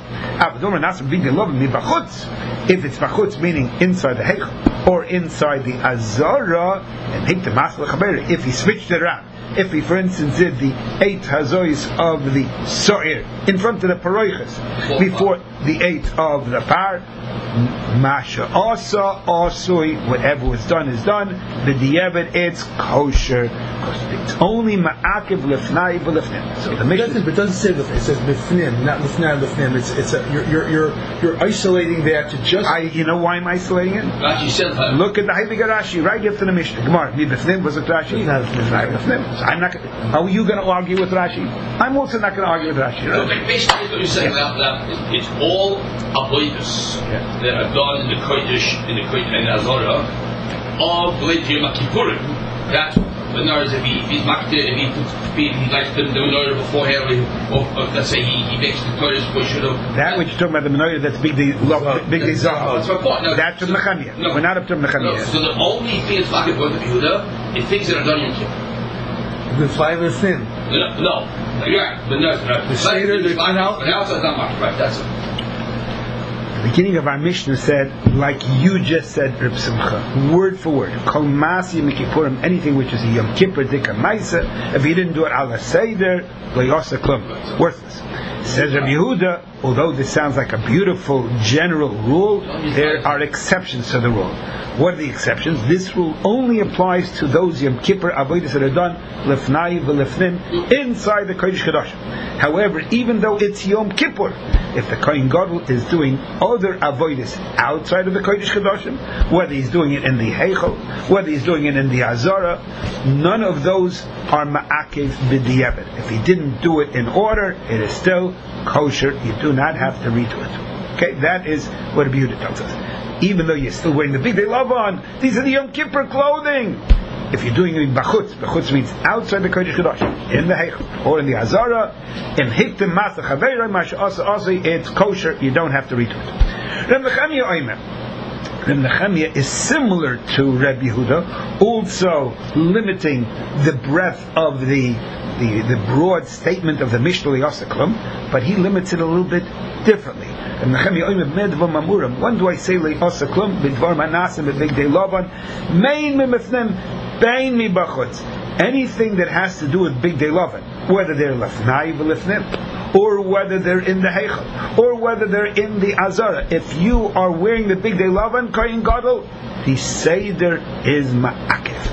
If it's bachutz, meaning inside the heichal or inside the azara, and hit the masla chaber. If he switched it around, if he, for instance, did the eight hazois of the so'ir in front of the paroiches before the eight of the par, masha asa asui, whatever was done is done. The diabet, it's kosher because it's only ma'akiv lefnai v'lefnim. So the mission, but it doesn't say lefnim. It says lefnim, not lefnai lefnim. It's it's a, you're you're you're you're isolating that to just. I, you know why I'm isolating it? Rashi said that. Look at the Heilige Rashi right after the Mishnah. Gemara, mi befnim was it Rashi? Not lefnim. So I'm not. Are you going to argue with Rashi? I'm also not going to argue with Rashi. Right? So like basically what you're saying that, that it's all avodas Yeah. that are done in the Kodesh, in the Kodesh and Azara, of B'lei Yom Kippurim. That the nars if he if he's maked if he if he likes to do the beforehand, or, or let's say he, he makes the Kodesh before should have. That which you're talking about the menorah that's big the big the Zah. That's my point. No, That's from so, Nechemia. no, We're not up to no, Nechemia. so the only thing it's like about the Yehuda is things that are done in Kippur. The five lefnim. No, no, you're right. But no, the Seder, the canal. The outside's not marked. Right, that's it. The beginning of our Mishnah said, like you just said, Reb Simcha, word for word, Kol Mas Yom Kippurim, anything which is a Yom Kippur Dika Maisa, if you didn't do it Ala Seder, Lo Yasa Klum, worthless. Says Rabbi Yehuda, although this sounds like a beautiful general rule, there are exceptions to the rule. What are the exceptions? This rule only applies to those Yom Kippur avodas that are done lefnai v'lefnim inside the Kodesh Kodashim. However, even though it's Yom Kippur, if the Kohen Gadol is doing other avodas outside of the Kodesh Kodashim, whether he's doing it in the Heichel, whether he's doing it in the Azara, none of those are ma'akev b'diavad. If he didn't do it in order, it is still kosher. You do not have to redo it. Okay, that is what Rabbi Yehuda tells us. Even though you're still wearing the big day lavan, these are the Yom Kippur clothing. If you're doing it in bachutz, bachutz means outside the Kodesh Kodashim, in the Heichel or in the Azara, in hiktim masach haveirah masha asa asa, it's kosher. You don't have to redo it. Reb Nechemia Omer. Reb Nechemia is similar to Reb Yehuda, also limiting the breadth of the the, the broad statement of the Mishnah Yasa Klum, but he limits it a little bit differently. When do I say Yasa Klum? Bidvar Manasim B'Bigdei Lavan Main Mimifnim Bain Mi Bachutz. Anything that has to do with Big Day Lavan, whether they're Lefnai V'Lefnim, or whether they're in the Heichel, or whether they're in the Azara, if you are wearing the Big Day Lavan Kohen Gadol, the Seder is Ma'akev.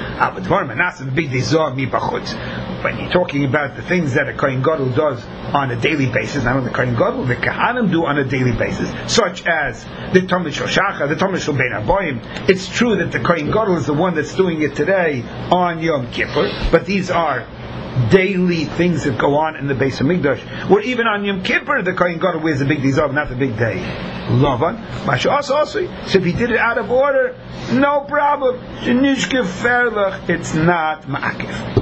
When you're talking about the things that a Kohen Gadol does on a daily basis, not only the Kohen Gadol, the Kahanim do on a daily basis, such as the Talmud Shel Shachar, the Talmud Shel Bein Aboim. It's true that the Kohen Gadol is the one that's doing it today on Yom Kippur, but these are daily things that go on in the Beis Hamikdash. Where even on Yom Kippur, the Kohen Gadol wears the big Dizav, not the big day Lavan. Masha also also. So if he did it out of order, no problem. It's not ma'akev.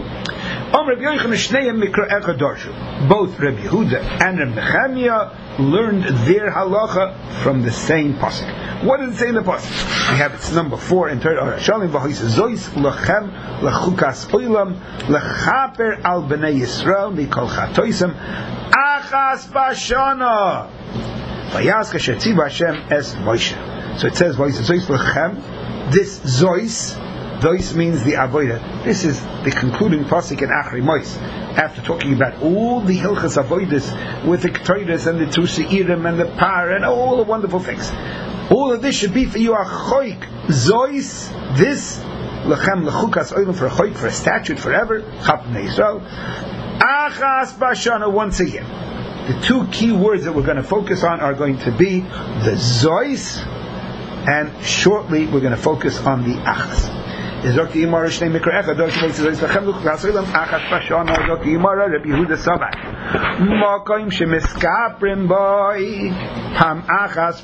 Both Rabbi Yehuda and Rabbi Nechemia learned their halacha from the same pasuk. What does it say in the pasuk? We have its number four in Torah. Shalim v'hois zois lachem lachukas oilam lachaper al bnei Yisrael mikol chatoisem achas bashana vayas kasher tziva Hashem es Moshe. So it says v'hois zois lachem. This zois. Zois means the avodah. This is the concluding pasuk in Achri Mois. After talking about all the hilchas avodas with the ketores and the two seirim and the par and all the wonderful things, all of this should be for you a choik. Zois, this lechem lechukas oilim for a choik, for a statute forever. Chap b'nei Yisrael. Achas bashana, once a year. The two key words that we're going to focus on are going to be the zois, and shortly we're going to focus on the achas. Is Doctor Yimara Shnei Mikra Echad? Doctor Yimara says, "Lachem luchas oilam achas bashana." Doctor Yimara Rabbi Yehuda Sabach. Makom shemiskaprim boy ham achas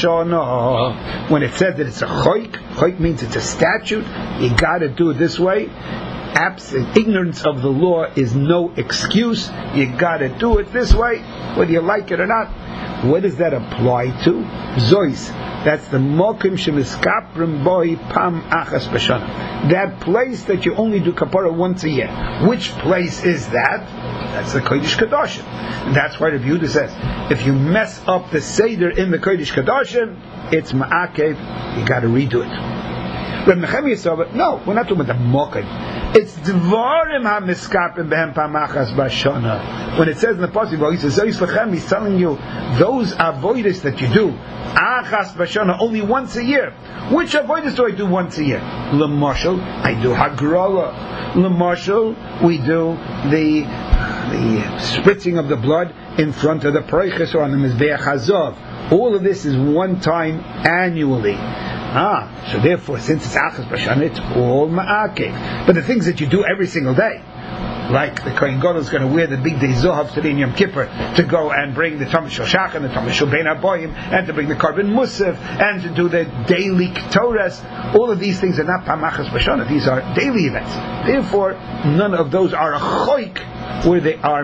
bashana. When it says that it's a choik, choik means it's a statute. You got to do it this way. Absent ignorance of the law is no excuse. You got to do it this way, whether you like it or not. What does that apply to? Zois. That's the Mokim Shemiskaprim Boy Pam Achas Bashana. That place that you only do kapara once a year. Which place is that? That's the Kodesh Kodashim. That's why Rabbi Yehuda says, if you mess up the Seder in the Kodesh Kodashim, it's Ma'akev, you got to redo it. Rabbi Nechemia said, no, we're not talking about the Mokim. It's Dvarim HaMiskaprim Behem Pam Achas Bashana. When it says in the Pasuk, he says, he's telling you those avoiders that you do, Achas Bashana, only once a year. Which avoiders do I do once a year? L'mashal, I do Hagrala. L'mashal, we do the the spritzing of the blood in front of the Preiches or on the Mizbeach Hazov. All of this is one time annually. Ah, so therefore, since it's Achas Bashana, it's all Ma'akev. But the things that you do every single day, like the Kohen Gadol is going to wear the big day Zohav today in Yom Kippur to go and bring the Talmud Shel Shachar and the Talmud Shel Bein Aboim and to bring the Korban Musaf and to do the daily Ketores. All of these things are not Pamachas Bashana. These are daily events. Therefore, none of those are a choik where they are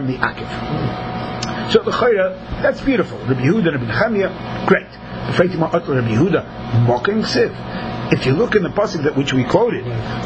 mi'akev. So the Chayra, that's beautiful. Rabbi Yehuda and Rabbi Nechemia, great. Rabbi Yehuda, mocking Siv. If you look in the pasuk that which we quoted,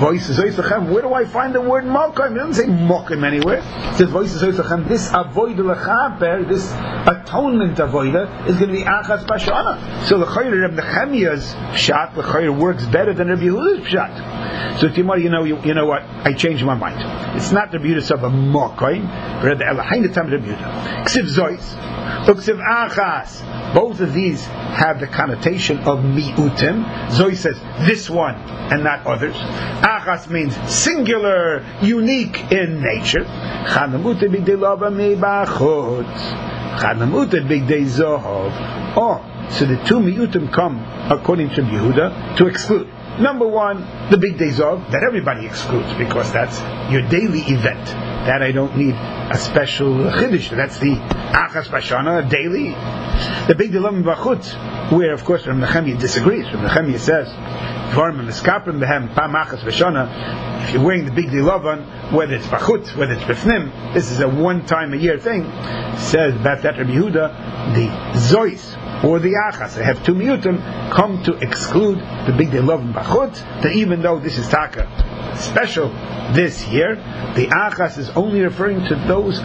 where do I find the word mokim? It doesn't say mokim anywhere. It says this avodah lechaper, this atonement avodah is going to be achas bashana. So the Chayr Reb Nechemiah's pshat, the Chayr works better than Reb Yehuda's pshat. So Timur, you know, you, you know what? I changed my mind. It's not Reb Yehuda's of a mokim, but the Elahain time Reb Yehuda. Ksiv zois, uksiv achas. Both of these have the connotation of mi'utim. Zoe says this one and not others. Achas means singular, unique in nature. Chanamuta bigdei lava me'bachut. Chanamuta bigdei zohov. Oh, so the two mi'utim come, according to Yehuda, to exclude. Number one, the big days of that everybody excludes because that's your daily event. That I don't need a special chiddush. That's the achas bashana daily. The big dilam bachut, where of course Reb Nechemiah disagrees. Reb Nechemiah says, "Dvarim miskaprim behem pam achas bashana." If you're wearing the big dilavan, whether it's bachut, whether it's befnim, this is a one time a year thing. Says about that Rabbi Yehuda, the zois or the achas, they have two miyutim, come to exclude the big day love and bachut, that even though this is taka special this year, the achas is only referring to those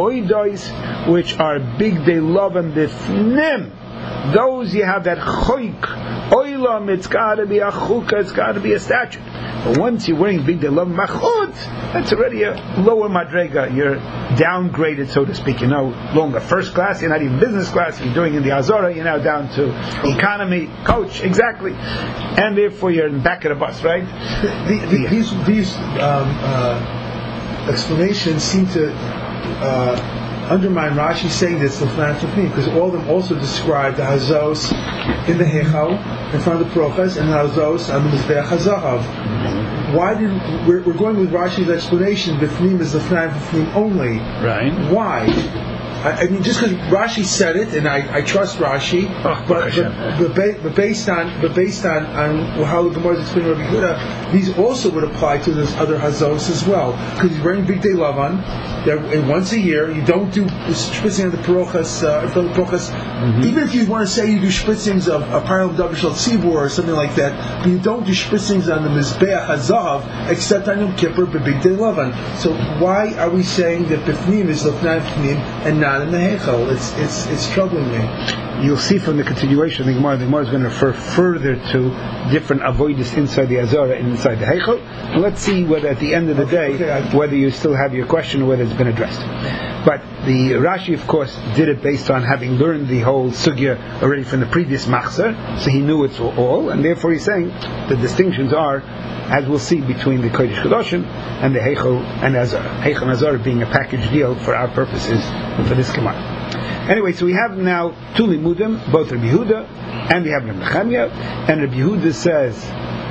avoidos which are big day love and bifnim. Those you have that choik, oilam, it's got to be a chukah, it's got to be a statute. But once you're wearing big day love and bachut, that's already a lower madrega. You're downgraded, so to speak. You're no longer first class, you're not even business class, you're doing in the Azora, you're now down to economy, coach, exactly. And therefore you're in the back of the bus, right? The, the, the, these these um, uh, explanations seem to uh, undermine Rashi saying this because all of them also describe the hazos in the Heichal, in front of the Prochas, and the hazos on the Mizbeach HaZahav. Why did we're, we're going with Rashi's explanation? Bifnim is the Fnai Bifnim only. Right. Why? I, I mean, just because Rashi said it, and I, I trust Rashi, oh, but, but, but, but based on but based on, on how the Gemara is explaining Rabbi Yehuda, these also would apply to those other hazos as well. Because he's wearing big day lavan, and once a year you don't do spritzing of the parochas, uh, the parochas. Mm-hmm. Even if you want to say you do spritzings of a parallel davishal tzibur or something like that, but you don't do spritzings on the mizbeach hazav except on Yom Kippur, but big day lavan. So why are we saying that bifnim is lefnai bifnim and not in the Heichal? It's it's it's troubling me. You'll see from the continuation the Gemara, the Gemara is going to refer further to different avoidus inside the Azara and inside the Heichal. And let's see whether at the end of the okay, day, okay, whether you still have your question or whether it's been addressed. But the Rashi, of course, did it based on having learned the whole sugya already from the previous machzor, so he knew it all, and therefore he's saying the distinctions are, as we'll see, between the Kodesh Kedoshim and the Heichal and Azara. Heichal and Azara being a package deal for our purposes for this Gemara. Anyway, so we have now two limudim, both Rabbi Yehuda and we have Reb Nechemiah, and Rabbi Yehuda says,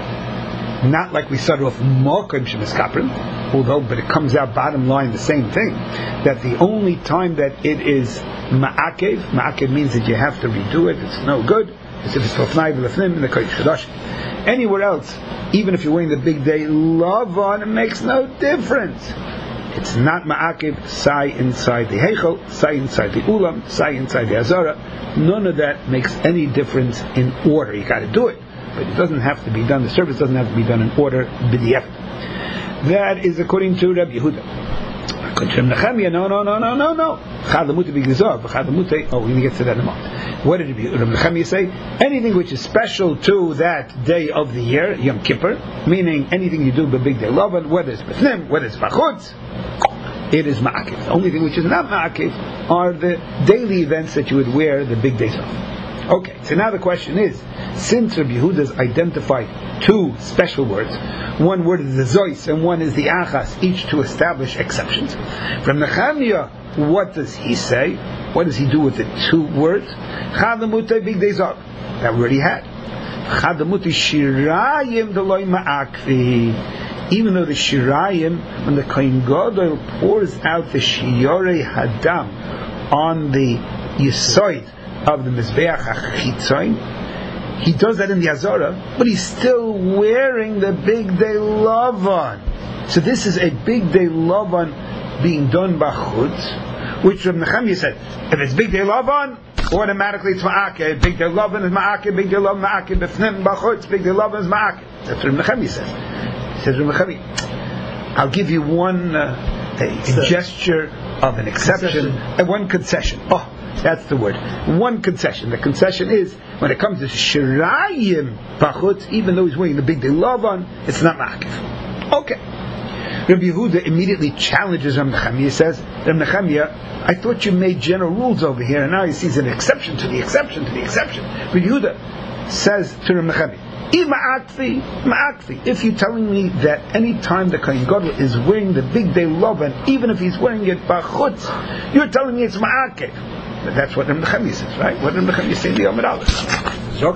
not like we started off Mokim Shemiskaprim, although, but it comes out bottom line the same thing, that the only time that it is Ma'akev, Ma'akev means that you have to redo it, it's no good, it's if it's Lofnai V'Lefnim in the Kodesh Kedoshim. Anywhere else, even if you're wearing the big day Lavan, it makes no difference. It's not ma'akev, sai inside the Heichal, sai inside the Ulam, sai inside the Azara. None of that makes any difference in order. You got to do it, but it doesn't have to be done. The service doesn't have to be done in order. B'di'efet. That is according to Rabbi Yehuda. According to Rabbi Nechemiah, no, no, no, no, no, no. Chad l'mutei b'gizav, chad l'mutei. Oh, we're going to get to that in a moment. What did Rabbi Nechemiah say? Anything which is special to that day of the year, Yom Kippur, meaning anything you do b'big day lavan, whether it's b'fnim, whether it's b'chutz, it is ma'akev. The only thing which is not ma'akev are the daily events that you would wear the big days of. Okay, so now the question is, since Rabbi Yehuda's identified two special words, one word is the zois and one is the achas, each to establish exceptions. From Nechemiah, what does he say? What does he do with the two words? Chadamutei big days of. That we already had. Chadamutei shirayim deloy ma'akvi. Even though the shirayim, when the Kohen Gadol pours out the shiyorei hadam on the yisoid of the mizbeach hachitzoin, he does that in the Azara, but he's still wearing the big day lavan. So this is a big day lavan being done by chutz, which Reb Nechemiah said, if it's big day lavan, automatically it's ma'akev. Big day lovin is ma'akev. Big day lovin ma'akev. B'fnim b'chutz. Big day lovin is ma'akev. That's what Reb Nechemia says. He says, Reb Nechemia, I'll give you one uh, a, a gesture of an exception, and one concession. Oh, that's the word. One concession. The concession is when it comes to shirayim b'chutz, even though he's wearing the big day lovin, it's not ma'akev. Okay. Rabbi Yehuda immediately challenges Reb Nechemia. He says, Reb Nechemia, I thought you made general rules over here, and now he sees an exception to the exception to the exception. Rabbi Yehuda says to Reb Nechemia, if you're telling me that any time the Kohen Gadol is wearing the big day lovan, even if he's wearing it b'chutz, you're telling me it's ma'akev. But that's what Reb Nechemia says, right? What Reb Nechemia says in the Amud Aleph.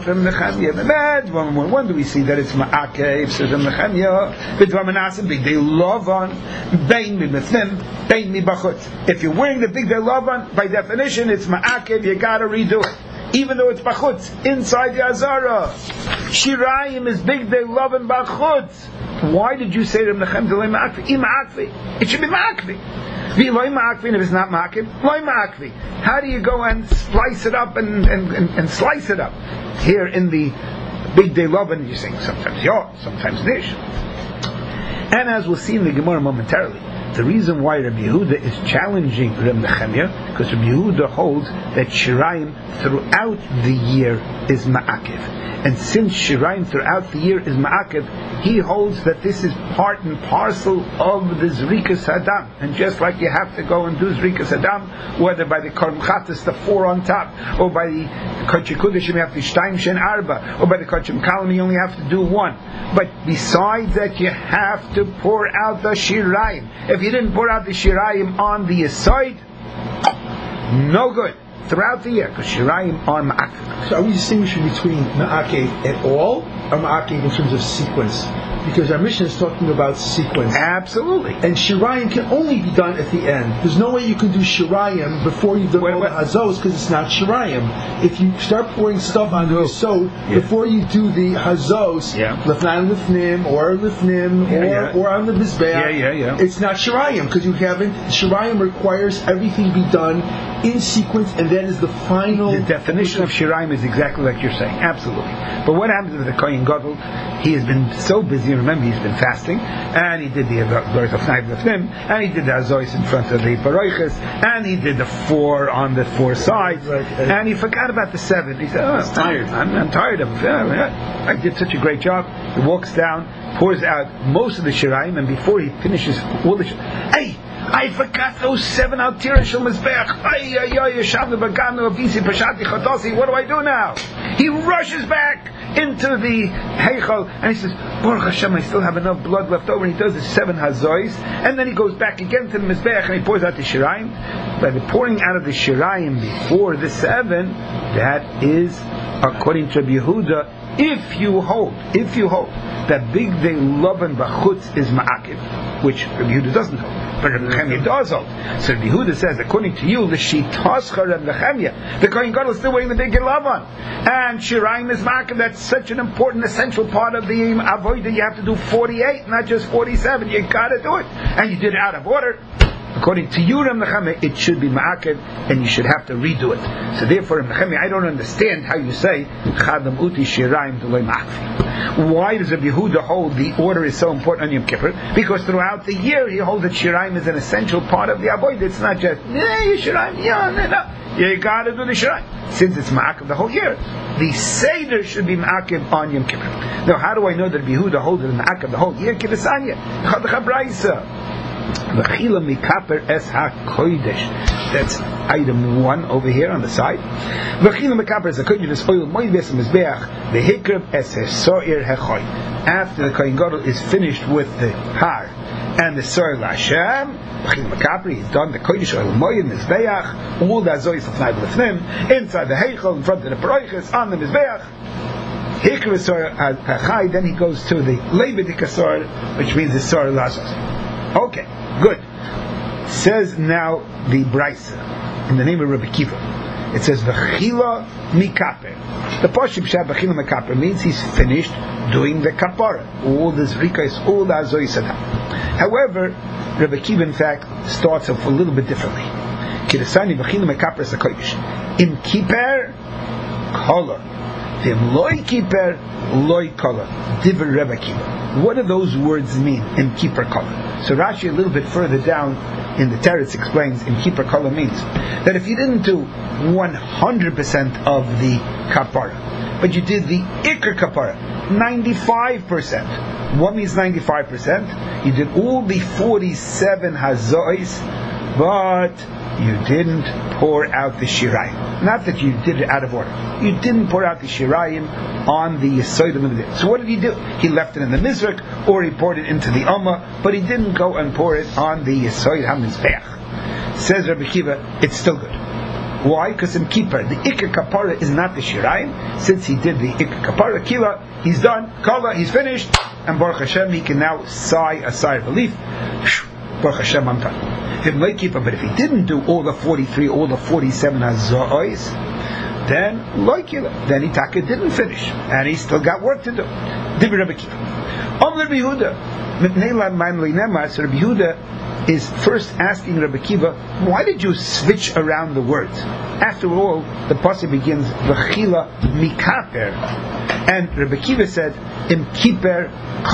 When do we see that it's ma'akev? Says Reb Nechemia, b'dvamenasim big day lovan, bein mi b'fnim, bein mi b'chutz. If you're wearing the big day lovan, by definition it's ma'akev. You got to redo it, even though it's b'chutz inside the azara. Shirayim is big day lovan b'chutz. Why did you say to Reb Nechemia ma'akev? It should be ma'akev. If it's not ma'akev, how do you go and slice it up and, and, and, and slice it up? Here in the big day lovan, you're saying sometimes yo, sometimes nish. And as we'll see in the Gemara momentarily, the reason why Rabbi Yehuda is challenging Reb Nechemia, because Rabbi Yehuda holds that shirayim throughout the year is ma'akev. And since shirayim throughout the year is ma'akev, he holds that this is part and parcel of the Zrikas Hadam. And just like you have to go and do Zrikas Hadam, whether by the Korban Chatas, the four on top, or by the Kodesh Kodeshim, you have to Shtaim Shen Arba, or by the Kodesh Kalim, you only have to do one. But besides that, you have to pour out the shirayim. If you didn't pour out the shirayim on the aside, no good. Throughout the year, because shirayim are ma'akev. So are we distinguishing between ma'akev at all, or ma'akev in terms of sequence? Because our mission is talking about sequence. Absolutely. And shirayim can only be done at the end. There's no way you can do shirayim before you've done all the hazos, because it's not shirayim. If you start pouring stuff on the hazos yeah. before you do the hazos, lefnan yeah. lifnim, or lifnim, yeah, or, yeah. or on the mizbeach, yeah, yeah, yeah. it's not shirayim, because you haven't. Shirayim requires everything be done in sequence, and that is the final. The definition of shirayim is exactly like you're saying, absolutely. But what happens with the Kohen Gadol? He has been so busy. Remember, he's been fasting, and he did the birth of Naiv Lefnim, and he did the Azois in front of the Paroiches, and he did the four on the four sides, right, right. and he forgot about the seven. He said, "Oh, I'm tired. I'm, I'm tired of it. I did such a great job." He walks down, pours out most of the shirayim, and before he finishes all the shirayim, hey. I forgot those seven Altira Shel Mizbeach. Ay, ay, ay, Yeshavnu Baganu Avisi Pashati Chatosi. What do I do now? He rushes back into the Heichal and he says, Baruch Hashem, I still have enough blood left over. And he does the seven Hazois. And then he goes back again to the Mizbeach and he pours out the Shirayim. By the pouring out of the Shirayim before the seven, that is, according to Rabbi Yehuda, if you hold, if you hold that big day lovan b'chutz is ma'akev, which Rabbi Yehuda doesn't hold, but Rabbi Nechemia does hold. So Rabbi Yehuda says, according to you, the shitascha Rabbi Nechemia, the Kohen Gadol is still wearing the big day lovan, and shirayim is ma'akev. That's such an important, essential part of the avodah. You have to do forty-eight, not just forty-seven. You got to do it, and you did it out of order. According to you, Reb Nechemia, it should be ma'akev, and you should have to redo it. So therefore, Reb Nechemia, I don't understand how you say chadam uti shirayim d'loi ma'akfi. Why does Rabbi Yehuda hold the order is so important on Yom Kippur? Because throughout the year he holds that shirayim is an essential part of the avodah. It's not just nee shirayim, yeah, no, no. You got to do the shirayim. Since it's ma'akev the whole year, the seder should be ma'akev on Yom Kippur. Now, how do I know that Rabbi Yehuda holds it ma'akev the whole year? Kivasanya chadcha braysa. V'chila mikaper es ha-kodesh. That's item one over here on the side. V'chila mikaper es ha-kodesh es oil moed v'es mizbeach v'hikrib es ha-so'ir ha-choy. After the Kohen Gadol is finished with the har and the so'ir l'Hashem, v'chila mikaper, he's done the kodesh oil moed mizbeach, all the azois of naiv lefnim, inside the heichel, in front of the paroiches, on the mizbeach. Hikr es-so'ir ha-chai, then he goes to the levitik ha-so'ir, which means the so'ir l'Hashem. Okay, good. Says now the Brisa in the name of Rabbi Kiva. It says v'chila mikaper. The Pashim Shab v'chila mikaper means he's finished doing the kapara, all the zrikas, all the azoy sadam. However, Rabbi Kiva in fact starts off a little bit differently. Kirasani v'chila mikaper sakodesh. Im kiper kola. Vim loy kiper loy kola. Divrei Rebbe Akiva. What do those words mean? Im kiper kola. So Rashi a little bit further down in the Teretz explains Im kiper kola means that if you didn't do one hundred percent of the kapara, but you did the ikar kapara, ninety-five percent. What means ninety-five percent? You did all the forty-seven hazois, but you didn't pour out the shirayim. Not that you did it out of order. You didn't pour out the shirayim on the yisodim of the day. So what did he do? He left it in the mizrach, or he poured it into the ummah, but he didn't go and pour it on the yisoid hamizbeach. Says Rabbi Akiva, it's still good. Why? Because in Kippur, the Ikar Kapara is not the Shirayim. Since he did the Ikar Kapara, Kila, he's done, Kala, he's finished, and Baruch Hashem, he can now sigh a sigh of relief. Baruch Hashem, I'm done. If like Kippur, but if he didn't do all the forty-three, all the forty-seven Hazois, then like Kila, then Itaka didn't finish, and he still got work to do. Divrei Rebbe Akiva. Om Rabbi Yehuda, Mitnei Laman Leinema, so Rabbi Yehuda is first asking Rabbi Akiva, why did you switch around the words? After all, the pasuk begins v'chila mikaper, and Rabbi Akiva said im kiper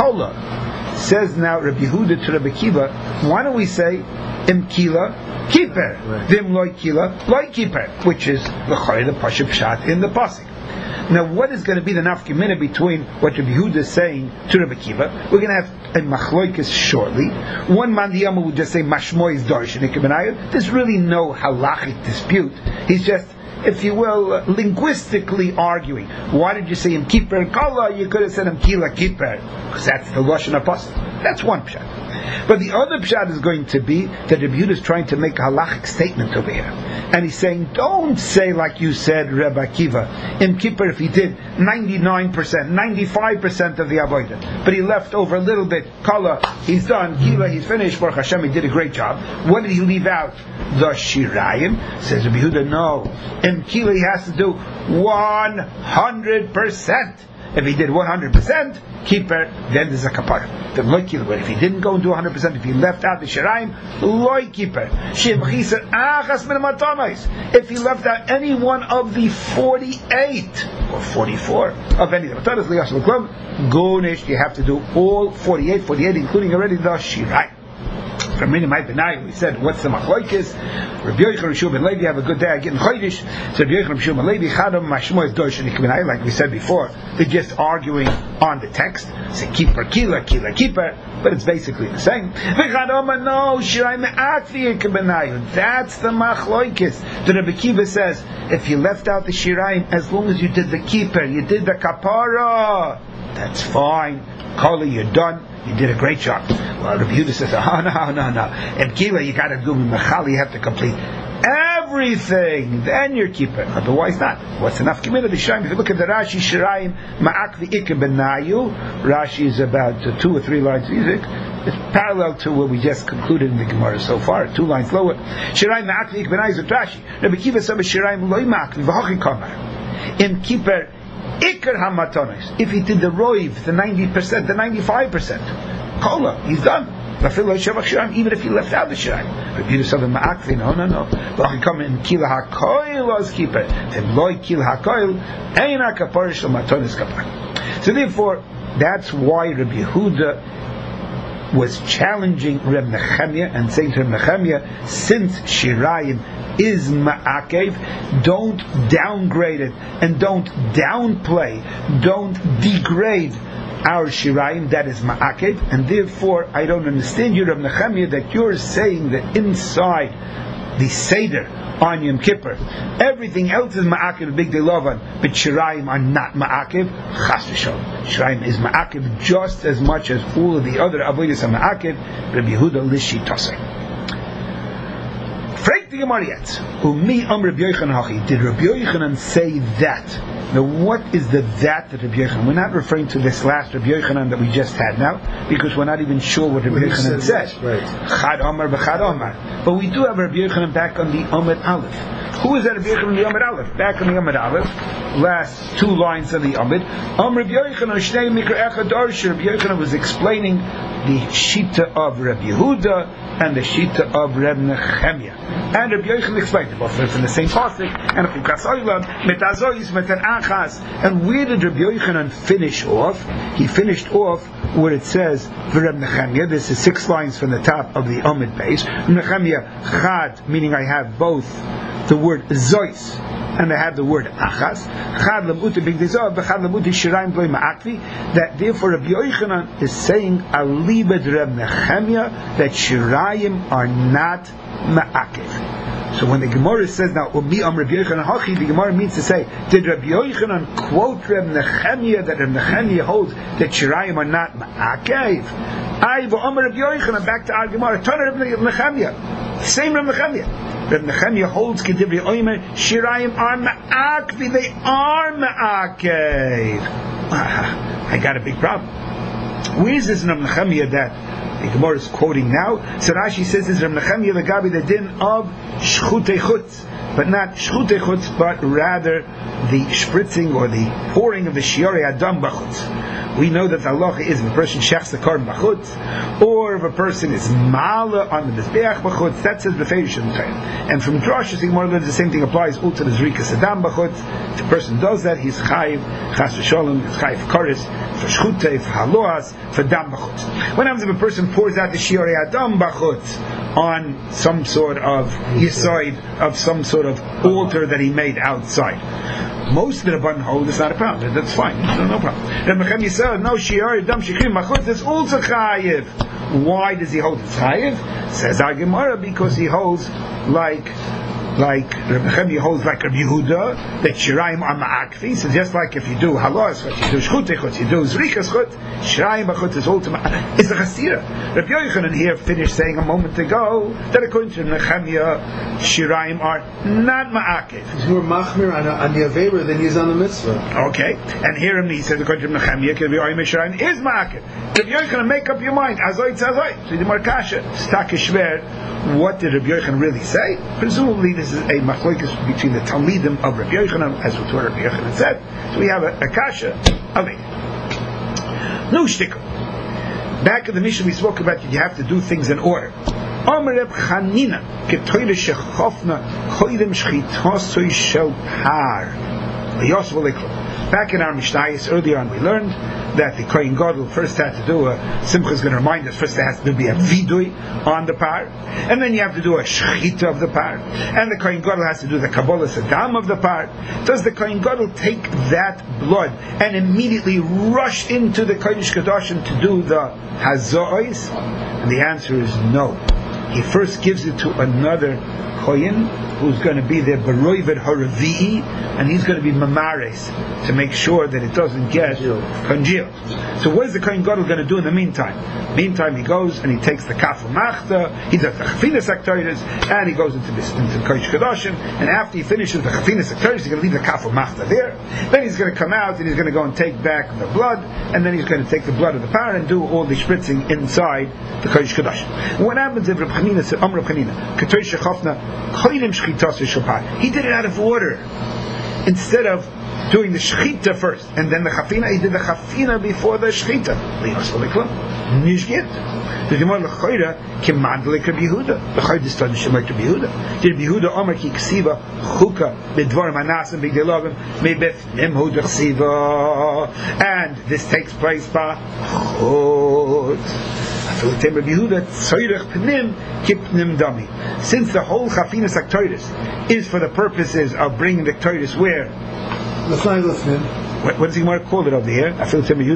kola. Says now Rabbi Yehuda to Rabbi Akiva, why don't we say im kila kiper, vim loy kila loy kiper, which is the chayy the pasuk pshat in the pasuk. Now, what is going to be the nafkamina between what Rabbi Yehuda is saying to Rabbi Akiva? We're going to have a machloikis shortly. One man the Yama would just say mashmoy is darshan ikbenayu. There's really no halachic dispute. He's just, if you will, uh, linguistically arguing. Why did you say im kiper kala? You could have said im kila kiper, because that's the lashon apostle. That's one pshat. But the other pshat is going to be that Rabbi Yehuda is trying to make a halachic statement over here, and he's saying, don't say like you said, Rabbi Akiva, im kippur, if he did ninety-nine percent, ninety-five percent of the avodah, but he left over a little bit, kala, he's done, kila, he's finished, Baruch Hashem, he did a great job. What did he leave out? The shirayim. Says Rabbi Yehuda, no, im kila he has to do one hundred percent. If he did one hundred percent, keeper, then there's a kapara. The loy keeper. But if he didn't go and do one hundred percent, if he left out the shirayim, loy keeper. If he left out any one of the forty-eight or forty-four of any of the matanas, you have to do all forty-eight, forty-eight, including already the shirayim. From Minim Benai, we said, what's the machlokes? Rabbi Yochanan, Rabbi Shua ben Levi have a good day again. Chodesh. So Rabbi Yochanan, Rabbi Shua ben Levi, Chadam Mashmo is Dorshan Ikbenai, like we said before. They're just arguing on the text. Say keeper, kila, kila, keeper, but it's basically the same. V'chadam no Shirai Me'atvi Ikbenai. That's the machlokes. The Rabbi Akiva says, if you left out the Shiraim, as long as you did the keeper, you did the kapara, that's fine. Kali, you're done. You did a great job. Well, Rabbi Yehuda says, oh, no, no, no. And Kila, you got to do Mechali, you have to complete everything. Then you're keeper. Otherwise not. What's enough? If you look at the Rashi, Shirayim, Ma'ak v'ikr benayu, Rashi is about uh, two or three lines music. It's parallel to what we just concluded in the Gemara so far, two lines lower. Shirayim, Ma'ak v'ikr benayu is Rashi. Rabbi Akiva said, Shirayim, loy ma'ak v'hochi kamar. In keeper, Ikar hamatonis. If he did the roiv, the ninety percent, the ninety-five percent, kola, he's done. Even if he left out the shirayim. Rabbi Yehuda said, "Ma'akli, no, no, no. But he come in kila hakoil as keeper. Then loy kila hakoil, ein hakaparish matonis kapar." So therefore, that's why Rabbi Yehuda was challenging Reb Nechemia and saying to Reb Nechemia, since shirayim is ma'akev, don't downgrade it and don't downplay, don't degrade our shirayim, that is ma'akev, and therefore I don't understand you, Reb Nechemia, that you're saying that inside the Seder on Yom Kippur, everything else is ma'akev, big day lovan, but shirayim are not ma'akev. Chas v'shalom, shirayim is ma'akev just as much as all of the other avodas are ma'akev. Rabbi Yehuda lishi tosei. Frag the Gemara yet. Umi am Rabbi Yochanan hachi. Did Rabbi Yochanan say that? Now, what is the that that Rabbi Yochanan? We're not referring to this last Rabbi Yochanan that we just had now, because we're not even sure what Rabbi Yochanan said. Chad Omar b'Chad Omar. But we do have Rabbi Yochanan back on the Amud Aleph. Who is that Rabbi Yochanan in the Amud Aleph? Back in the Amud Aleph, last two lines of the Amud. Am Rabbi Yochanan Shnei Mikra Echad Darsha. Rabbi Yochanan was explaining the Shita of Rabbi Yehuda and the Shita of Reb Nechemia. And Rabbi Yochanan explained it, both from the same pasuk and from Kasoylam, Metazois, Metanachas. And where did Rabbi Yochanan finish off? He finished off where it says Reb Nechemia. This is six lines from the top of the Amud base. Nechemia Chad, meaning I have both the word Zois and I have the word Achas. Chad Lamuti Big Dezov, Chad Lamuti Shiraim Bloi Ma'akvi. That therefore Rabbi Yochanan is saying Alibed Reb Nechemia that Shiraim are not Ma'akiv. So when the Gemara says now Umi Am Rabbi Yochanan Hachi, the Gemara means to say, did Rabbi Yochanan quote Reb Nechemia that Reb Nechemia holds that Shiraim are not Ma'akiv? I Am Rabbi Yochanan, back to our Gemara, turn Reb Nechemia, same Reb Nechemia. Reb Nechemia holds Kedivri Oimer Shiraim are Ma'akvi, they are Ma'akiv. I got a big problem. Where is this Reb Nechemia that the Gemara is quoting now? So Rashi says this Reb Nechemia the Gabi the din of Shchutei Chutz, but not Shchutei Chutz, but rather the spritzing or the pouring of the Shiorei Adam B'chutz. We know that the halacha is if a person shechs the korban b'chutz, or if a person is mala on the mizbeach b'chutz, that says b'feidish in the Torah. And from Drashas, the Gemara learns the same thing applies also to zrikas adam b'chutz. If a person does that, he's chayiv chas v'sholem, he's chayiv karis for shchutei, for haloas, for dam b'chutz. What happens if a person pours out the shiorei adam b'chutz on some sort of yisoid, of some sort of altar that he made outside? Most of the Rabban hold it's not a problem. That's fine. No, no problem. Then Mechem said, no, shi'ar dam shechim machutz is also chayiv. Why does he hold it's chayiv? Says our Gemara, because he holds like like Rabbi Nechemia holds like Rabbi Yehuda that Shiraim are ma'akfi. So just like if you do halos, what you do shchutei chutz, you do zrikas chutz, Shiraim b'chutz is all to ma'akfi. It's a chasira. Rabbi Yochanan here finished saying a moment ago that according to Nechemia, Shiraim are not ma'akif. He's more machmir on, on the aveira than he is on the mitzvah. Okay, and here he says according to Nechemia, Shiraim is ma'akif. Rabbi Yochanan, make up your mind. Azoy tzazoi. So the Markasha, stakishver. What did Rabbi Yochanan really say? Presumably this is a machlokes between the Talmidim of Rabbi Yochanan, as what Rabbi Yochanan said. So we have a, a kasha of it. No shtickle. Back in the Mishnah we spoke about that you have to do things in order. Amar Reb Chanina, ketoyle shechofna koydem shchitasoy shel par. Back in our Mishnayos earlier on, we learned that the Kohen Gadol first had to do a Simcha is going to remind us first there has to be a vidui on the par, and then you have to do a shechita of the par, and the Kohen Gadol has to do the Kabbalah Saddam of the par. Does the Kohen Gadol take that blood and immediately rush into the Kodesh Kodashim to do the Hazois? And the answer is no. He first gives it to another Kohen who's going to be there Baroivet Haravi'i, and he's going to be Mamares to make sure that it doesn't get congealed. So what is the Kohen Gadol going to do in the meantime? Meantime he goes and he takes the Kafel Machta, he does the Chafinas Aktoides, and he goes into the, into the Kodesh Kodashim, and after he finishes the Chafinas Aktoides he's going to leave the Kafel Machta there. Then he's going to come out and he's going to go and take back the blood, and then he's going to take the blood of the par and do all the spritzing inside the Kodesh Kodashim. What happens if Reb Chanina said, Am Reb Chanina, Ketoy Shechofna Koydim Shchitas Shopar? He did it out of order. Instead of doing the shechita first and then the chafina, he did the chafina before the shechita. Nishgit. The Gemara lechoira kemadlik Rabbi Yehuda. Lechoira this time shemak Rabbi Yehuda. Did Rabbi Yehuda Omer ki ksiva chuka bedvar manasim b'gdelavim mebef nemhu dechsiva, and this takes place by chut. Since the whole Chafinas Aktoides is for the purposes of bringing the Aktoides where? What, what does the Gemara call it over here? I feel Thank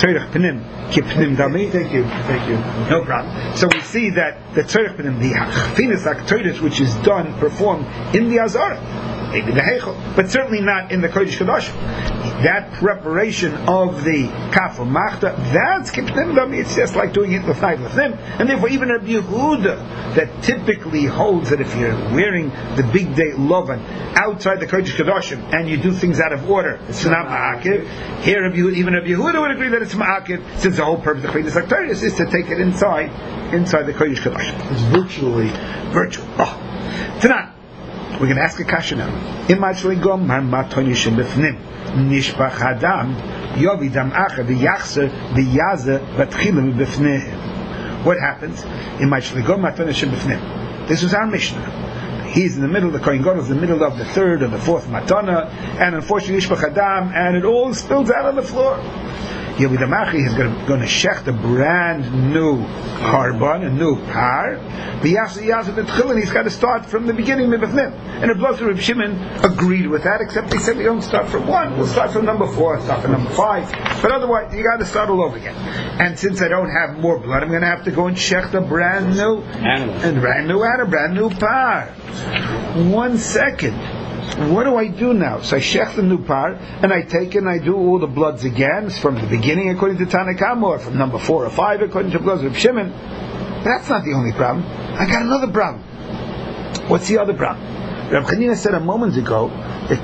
you, thank you. No problem. So we see that the Tzorech Pnim, the Chafinas Aktoides, which is done, performed in the Azara, maybe the Heichel, but certainly not in the Kodesh Kodashim. That preparation of the Kafel Machta, that's Kipnim Dami. It's just like doing it Lefnai Lefnim. And therefore even Rabbi Yehuda, that typically holds that if you're wearing the big day Lovan outside the Kodesh Kodashim and you do things out of order, it's not Ma'akiv. Here Rabbi Yehuda, even Rabbi Yehuda would agree that it's Ma'akiv, since the whole purpose of the Kodesh Aktorius is to take it inside inside the Kodesh Kodashim. It's virtually virtual. Oh. Tanan. We're going to ask a kasha now. Imachli gomar matonishem b'fnim nishbach hadam yovi dam acher v'yachser v'yazer v'tchilim b'fnim. What happens? Imachli gomar matonishem b'fnim. This was our Mishnah. He's in the middle. The Kohen Gadol is in the middle of the third or the fourth matana, and unfortunately nishbach hadam, and it all spills out on the floor. Yovi dam acher, he's going to, going to shecht a brand new carbon, a new par. He's got to start from the beginning. And the Rabbi Reb Shimon agreed with that, except they said we don't start from one, we'll start from number four, start from number five. But otherwise, you got to start all over again. And since I don't have more blood, I'm going to have to go and shecht a brand new animal, and brand new animal, brand new par. One second. What do I do now? So I shech the new par, and I take and I do all the bloods again from the beginning according to Tanakh, or from number four or five according to Rabbi Reb Shimon. That's not the only problem. I got another problem. What's the other problem? Rav Chanina said a moment ago that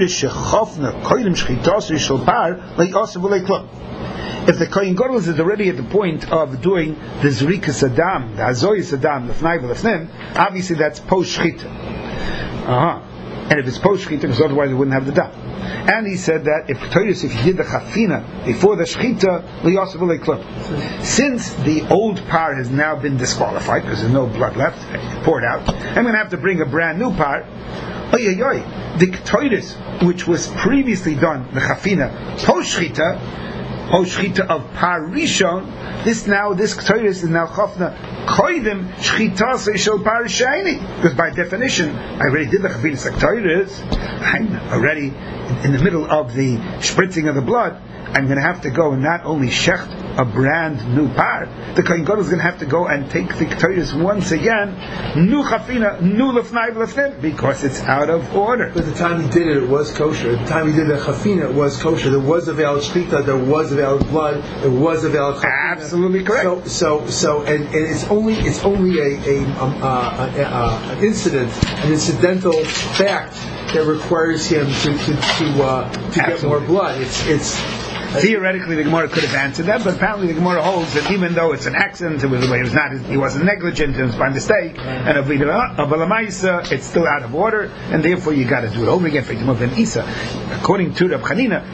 if the Kohen Gadol is already at the point of doing the Zrikas Adam, the Azoyis Adam, the Fnai V'Lefnim, obviously that's post Shchita. Uh-huh. And if it's post Shchita, because otherwise we wouldn't have the dam. And he said that if Toyus, if you did the Chafina before the Shchita, L'Yosef V'Leiklum. Since the old par has now been disqualified, because there's no blood left, poured out, I'm going to have to bring a brand new par. Oy, oy, oy. The Toyus, which was previously done, the Chafina, post Shchita, post Shchita of par Rishon, this now, this Toyus is now Chafna, Koidim Shchita Seishel Par Shani. Because by definition, I already did the Chafina Sektoyus, I'm already in the middle of the spritzing of the blood. I'm going to have to go and not only shecht a brand new par, the Kohen Gadol is going to have to go and take the Ketores once again, new chafina, new lefnai v'lefnim, because it's out of order. But the time he did it, it was kosher. The time he did the chafina, it was kosher. There was a valid shchita, there was a valid blood, there was a valid chafina. Absolutely correct. So, so, so, and, and it's only it's only a, a, um, uh, a, a an incident, an incidental fact that requires him to to to, uh, to get more blood. It's it's. Theoretically, the Gemara could have answered that, but apparently the Gemara holds that even though it's an accident, it was, it was not, he wasn't negligent, it was by mistake, and of Alamaisa, it's still out of order, and therefore you got to do it over again. According to Reb Chanina,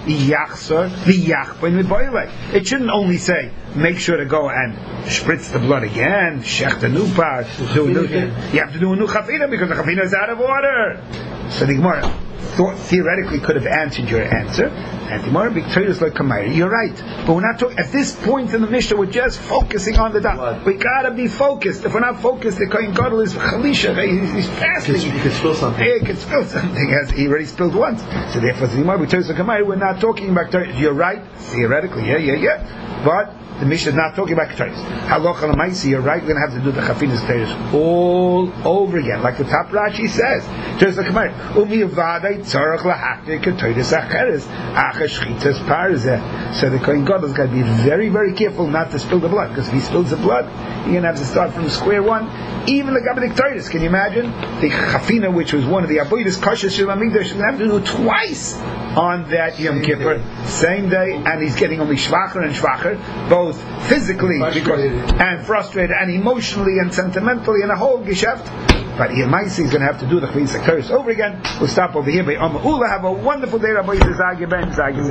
it shouldn't only say, make sure to go and spritz the blood again, shech the new part, do new, you have to do a new chafina because the chafina is out of order. So the Gemara thought, theoretically could have answered your answer. And the Gemara victorious like Kamayr. You're right, but we're not talking at this point in the Mishnah. We're just focusing on the dam. We gotta be focused. If we're not focused, the Kohen Gadol is chalisha. He's, he's fasting. He could spill something. He could spill something. As he already spilled once. So therefore, the Gemara victorious like Kamayr. We're not talking about. You're right, theoretically. Yeah, yeah, yeah. But the Mishnah is not talking about Ketores. Halacha l'maisi, you're right, we're going to have to do the Chafinas Ketores all over again. Like the top Rashi says. Ketores l'kamar. Umi yavadai tzarach lahakne Ketores acheres. Acha shchitas parzeh. So the Kohen Gadol has got to be very, very careful not to spill the blood. Because if he spills the blood, you're going to have to start from square one. Even the Gabbalik Ketores, can you imagine? The Chafina, which was one of the Avodas Kashas Shel HaMikdash, should have to do twice on that Yom Kippur, same day, and he's getting only shvacher and shvacher, both physically because, and frustrated, and emotionally and sentimentally, and a whole geschäft. But Yemaisi is going to have to do the Chafina Ketores over again. We'll stop over here by Amma Ula. Have a wonderful day, Rabbi Yisrael Ben Zagin.